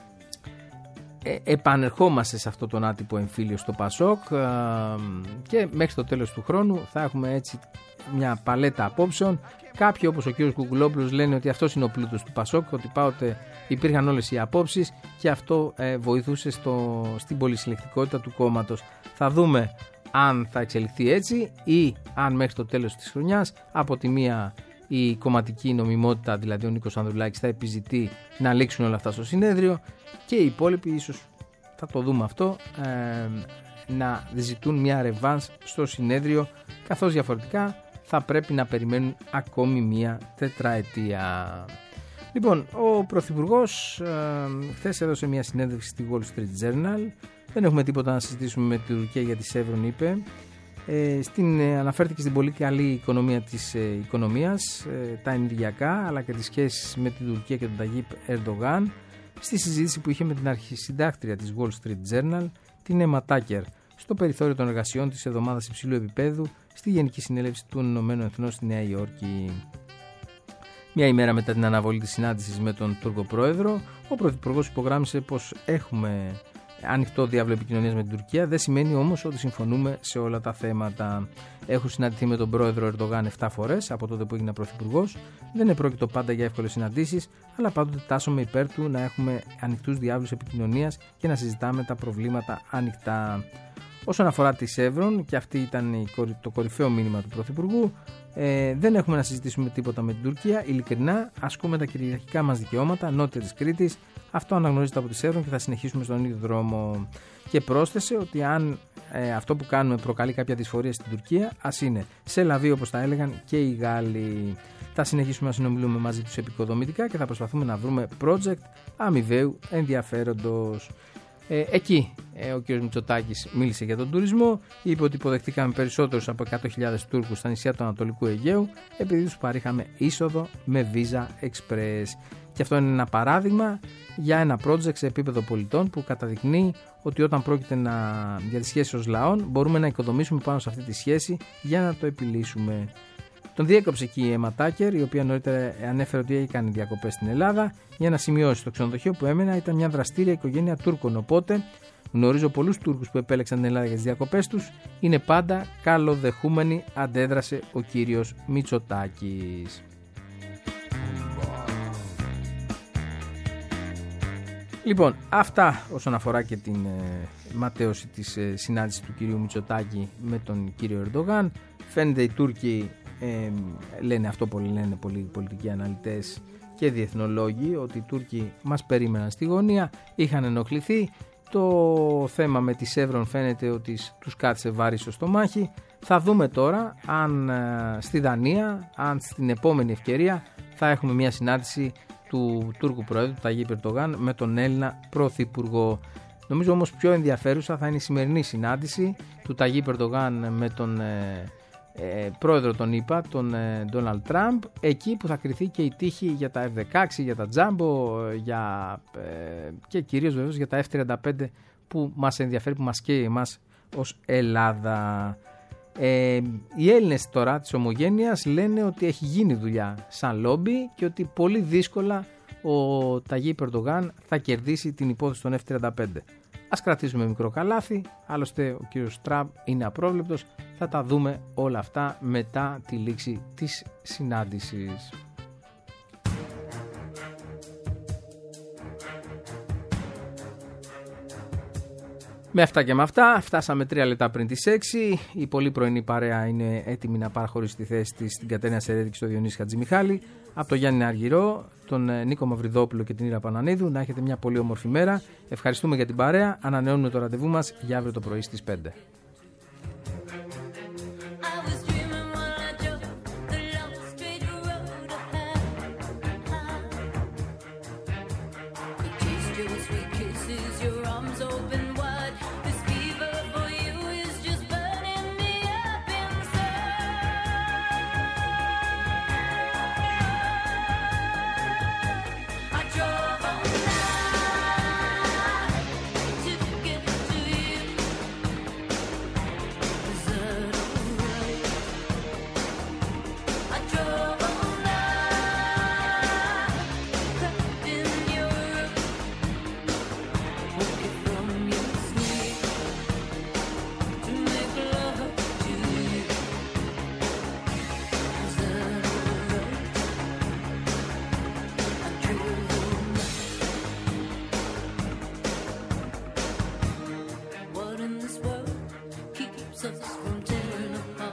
ε, επανερχόμαστε σε αυτό τον άτυπο εμφύλιο στο Πασόκ ε, και μέχρι το τέλος του χρόνου θα έχουμε έτσι μια παλέτα απόψεων. Κάποιοι, όπως ο κύριος Κουκουλόπουλος, λένε ότι αυτός είναι ο πλούτος του Πασόκ, ότι πάοτε υπήρχαν όλες οι απόψεις και αυτό ε, βοηθούσε στο, στην πολυσυλλεκτικότητα του κόμματος. Θα δούμε αν θα εξελιχθεί έτσι ή αν μέχρι το τέλος της χρονιάς από τη μία η κομματική νομιμότητα, δηλαδή ο Νίκος Ανδρουλάκης, θα επιζητεί να λήξουν όλα αυτά στο συνέδριο και οι υπόλοιποι, ίσως θα το δούμε αυτό, ε, να ζητούν μια ρεβάνς στο συνέδριο, καθώς διαφορετικά θα πρέπει να περιμένουν ακόμη μια τετραετία. Λοιπόν, ο Πρωθυπουργός ε, χθες έδωσε μια συνέντευξη στη Wall Street Journal. Δεν έχουμε τίποτα να συζητήσουμε με την Τουρκία για τη Σεύρον, είπε. Ε, στην, ε, αναφέρθηκε στην πολύ καλή οικονομία της ε, οικονομίας, ε, τα ενεργειακά, αλλά και τις σχέσεις με την Τουρκία και τον Ταγίπ Ερντογάν, στη συζήτηση που είχε με την αρχισυντάκτρια της Wall Street Journal, την Έμα Τάκερ, στο περιθώριο των εργασιών της εβδομάδας υψηλού επίπεδου στη Γενική Συνέλευση των Ηνωμένων Εθνών στη Νέα Υόρκη. Μια ημέρα μετά την αναβολή της συνάντησης με τον Τούρκο Πρόεδρο, ο Πρωθυπουργός υπογράμμισε πως έχουμε ανοιχτό διάβλο επικοινωνίας με την Τουρκία. Δεν σημαίνει όμως ότι συμφωνούμε σε όλα τα θέματα. Έχω συναντηθεί με τον πρόεδρο Ερντογάν επτά φορές από τότε που έγινα πρωθυπουργός. Δεν επρόκειτο πάντα για εύκολες συναντήσεις, αλλά πάντοτε τάσσομαι υπέρ του να έχουμε ανοιχτούς διάβλους επικοινωνίας και να συζητάμε τα προβλήματα ανοιχτά. Όσον αφορά τη Σεύρον, και αυτή ήταν το κορυφαίο μήνυμα του Πρωθυπουργού, ε, δεν έχουμε να συζητήσουμε τίποτα με την Τουρκία. Ειλικρινά, ασκούμε τα κυριαρχικά μας δικαιώματα νότια της Κρήτης. Αυτό αναγνωρίζεται από τη Σεύρον και θα συνεχίσουμε στον ίδιο δρόμο. Και πρόσθεσε ότι αν ε, αυτό που κάνουμε προκαλεί κάποια δυσφορία στην Τουρκία, ας είναι σε λαβή, όπως τα έλεγαν και οι Γάλλοι. Θα συνεχίσουμε να συνομιλούμε μαζί τους επικοδομητικά και θα προσπαθούμε να βρούμε project αμοιβαίου ενδιαφέροντος. Ε, εκεί ε, ο κ. Μητσοτάκης μίλησε για τον τουρισμό, είπε ότι υποδεχτήκαμε περισσότερους από εκατό χιλιάδες Τούρκους στα νησιά του Ανατολικού Αιγαίου επειδή τους παρήχαμε είσοδο με Visa Express. Και αυτό είναι ένα παράδειγμα για ένα project σε επίπεδο πολιτών που καταδεικνύει ότι όταν πρόκειται να, για τις σχέσεις ως λαών μπορούμε να οικοδομήσουμε πάνω σε αυτή τη σχέση για να το επιλύσουμε. Τον διέκοψε εκεί η Έμα Τάκερ, η οποία νωρίτερα ανέφερε ότι έχει κάνει διακοπές στην Ελλάδα, για να σημειώσει το ξενοδοχείο που έμενα ήταν μια δραστήρια οικογένεια Τούρκων. Οπότε γνωρίζω πολλούς Τούρκους που επέλεξαν την Ελλάδα για τις διακοπές τους. Είναι πάντα καλοδεχούμενοι, αντέδρασε ο κύριος Μητσοτάκης. Λοιπόν, αυτά όσον αφορά και την ε, ματέωση της ε, συνάντησης του κυρίου Μητσοτάκη με τον κύριο Ερντογάν. Φαίνεται οι Τούρκοι ε, λένε αυτό, πολύ λένε πολλοί πολιτικοί αναλυτές και διεθνολόγοι, ότι οι Τούρκοι μας περίμεναν στη γωνία, είχαν ενοχληθεί. Το θέμα με τη Σεύρον φαίνεται ότι τους κάτσε βάρη στο μάχη. Θα δούμε τώρα αν ε, στη Δανία, αν στην επόμενη ευκαιρία θα έχουμε μια συνάντηση του Τούρκου Προέδρου, του Ταγίπ Ερντογάν, με τον Έλληνα Πρωθυπουργό. Νομίζω όμως πιο ενδιαφέρουσα θα είναι η σημερινή συνάντηση του Ταγίπ Ερντογάν με τον ε, ε, πρόεδρο των ΗΠΑ, τον Ντόναλντ Τραμπ, εκεί που θα κριθεί και η τύχη για τα εφ δεκαέξι, για τα Τζάμπο, για, ε, και κυρίως βεβαίως για τα εφ τριάντα πέντε που μας ενδιαφέρει, που μας καίει εμάς ως Ελλάδα. Ε, οι Έλληνες τώρα της Ομογένειας λένε ότι έχει γίνει δουλειά σαν λόμπι και ότι πολύ δύσκολα ο Ταγίπ Ερντογάν θα κερδίσει την υπόθεση των εφ τριάντα πέντε. Ας κρατήσουμε μικρό καλάθι, άλλωστε ο κύριος Τραμπ είναι απρόβλεπτος, θα τα δούμε όλα αυτά μετά τη λήξη της συνάντησης. Με αυτά και με αυτά, φτάσαμε τρία λεπτά πριν τις έξι. Η πολύ πρωινή παρέα είναι έτοιμη να παραχωρήσει τη θέση της στην Κατερίνα Σερέδη και στο Διονύση Χατζημιχάλη. Από τον Γιάννη Αργυρό, τον Νίκο Μαυριδόπουλο και την Ήρα Πανανίδου. Να έχετε μια πολύ όμορφη μέρα. Ευχαριστούμε για την παρέα. Ανανεώνουμε το ραντεβού μας για αύριο το πρωί στις πέντε. Us from tearing apart.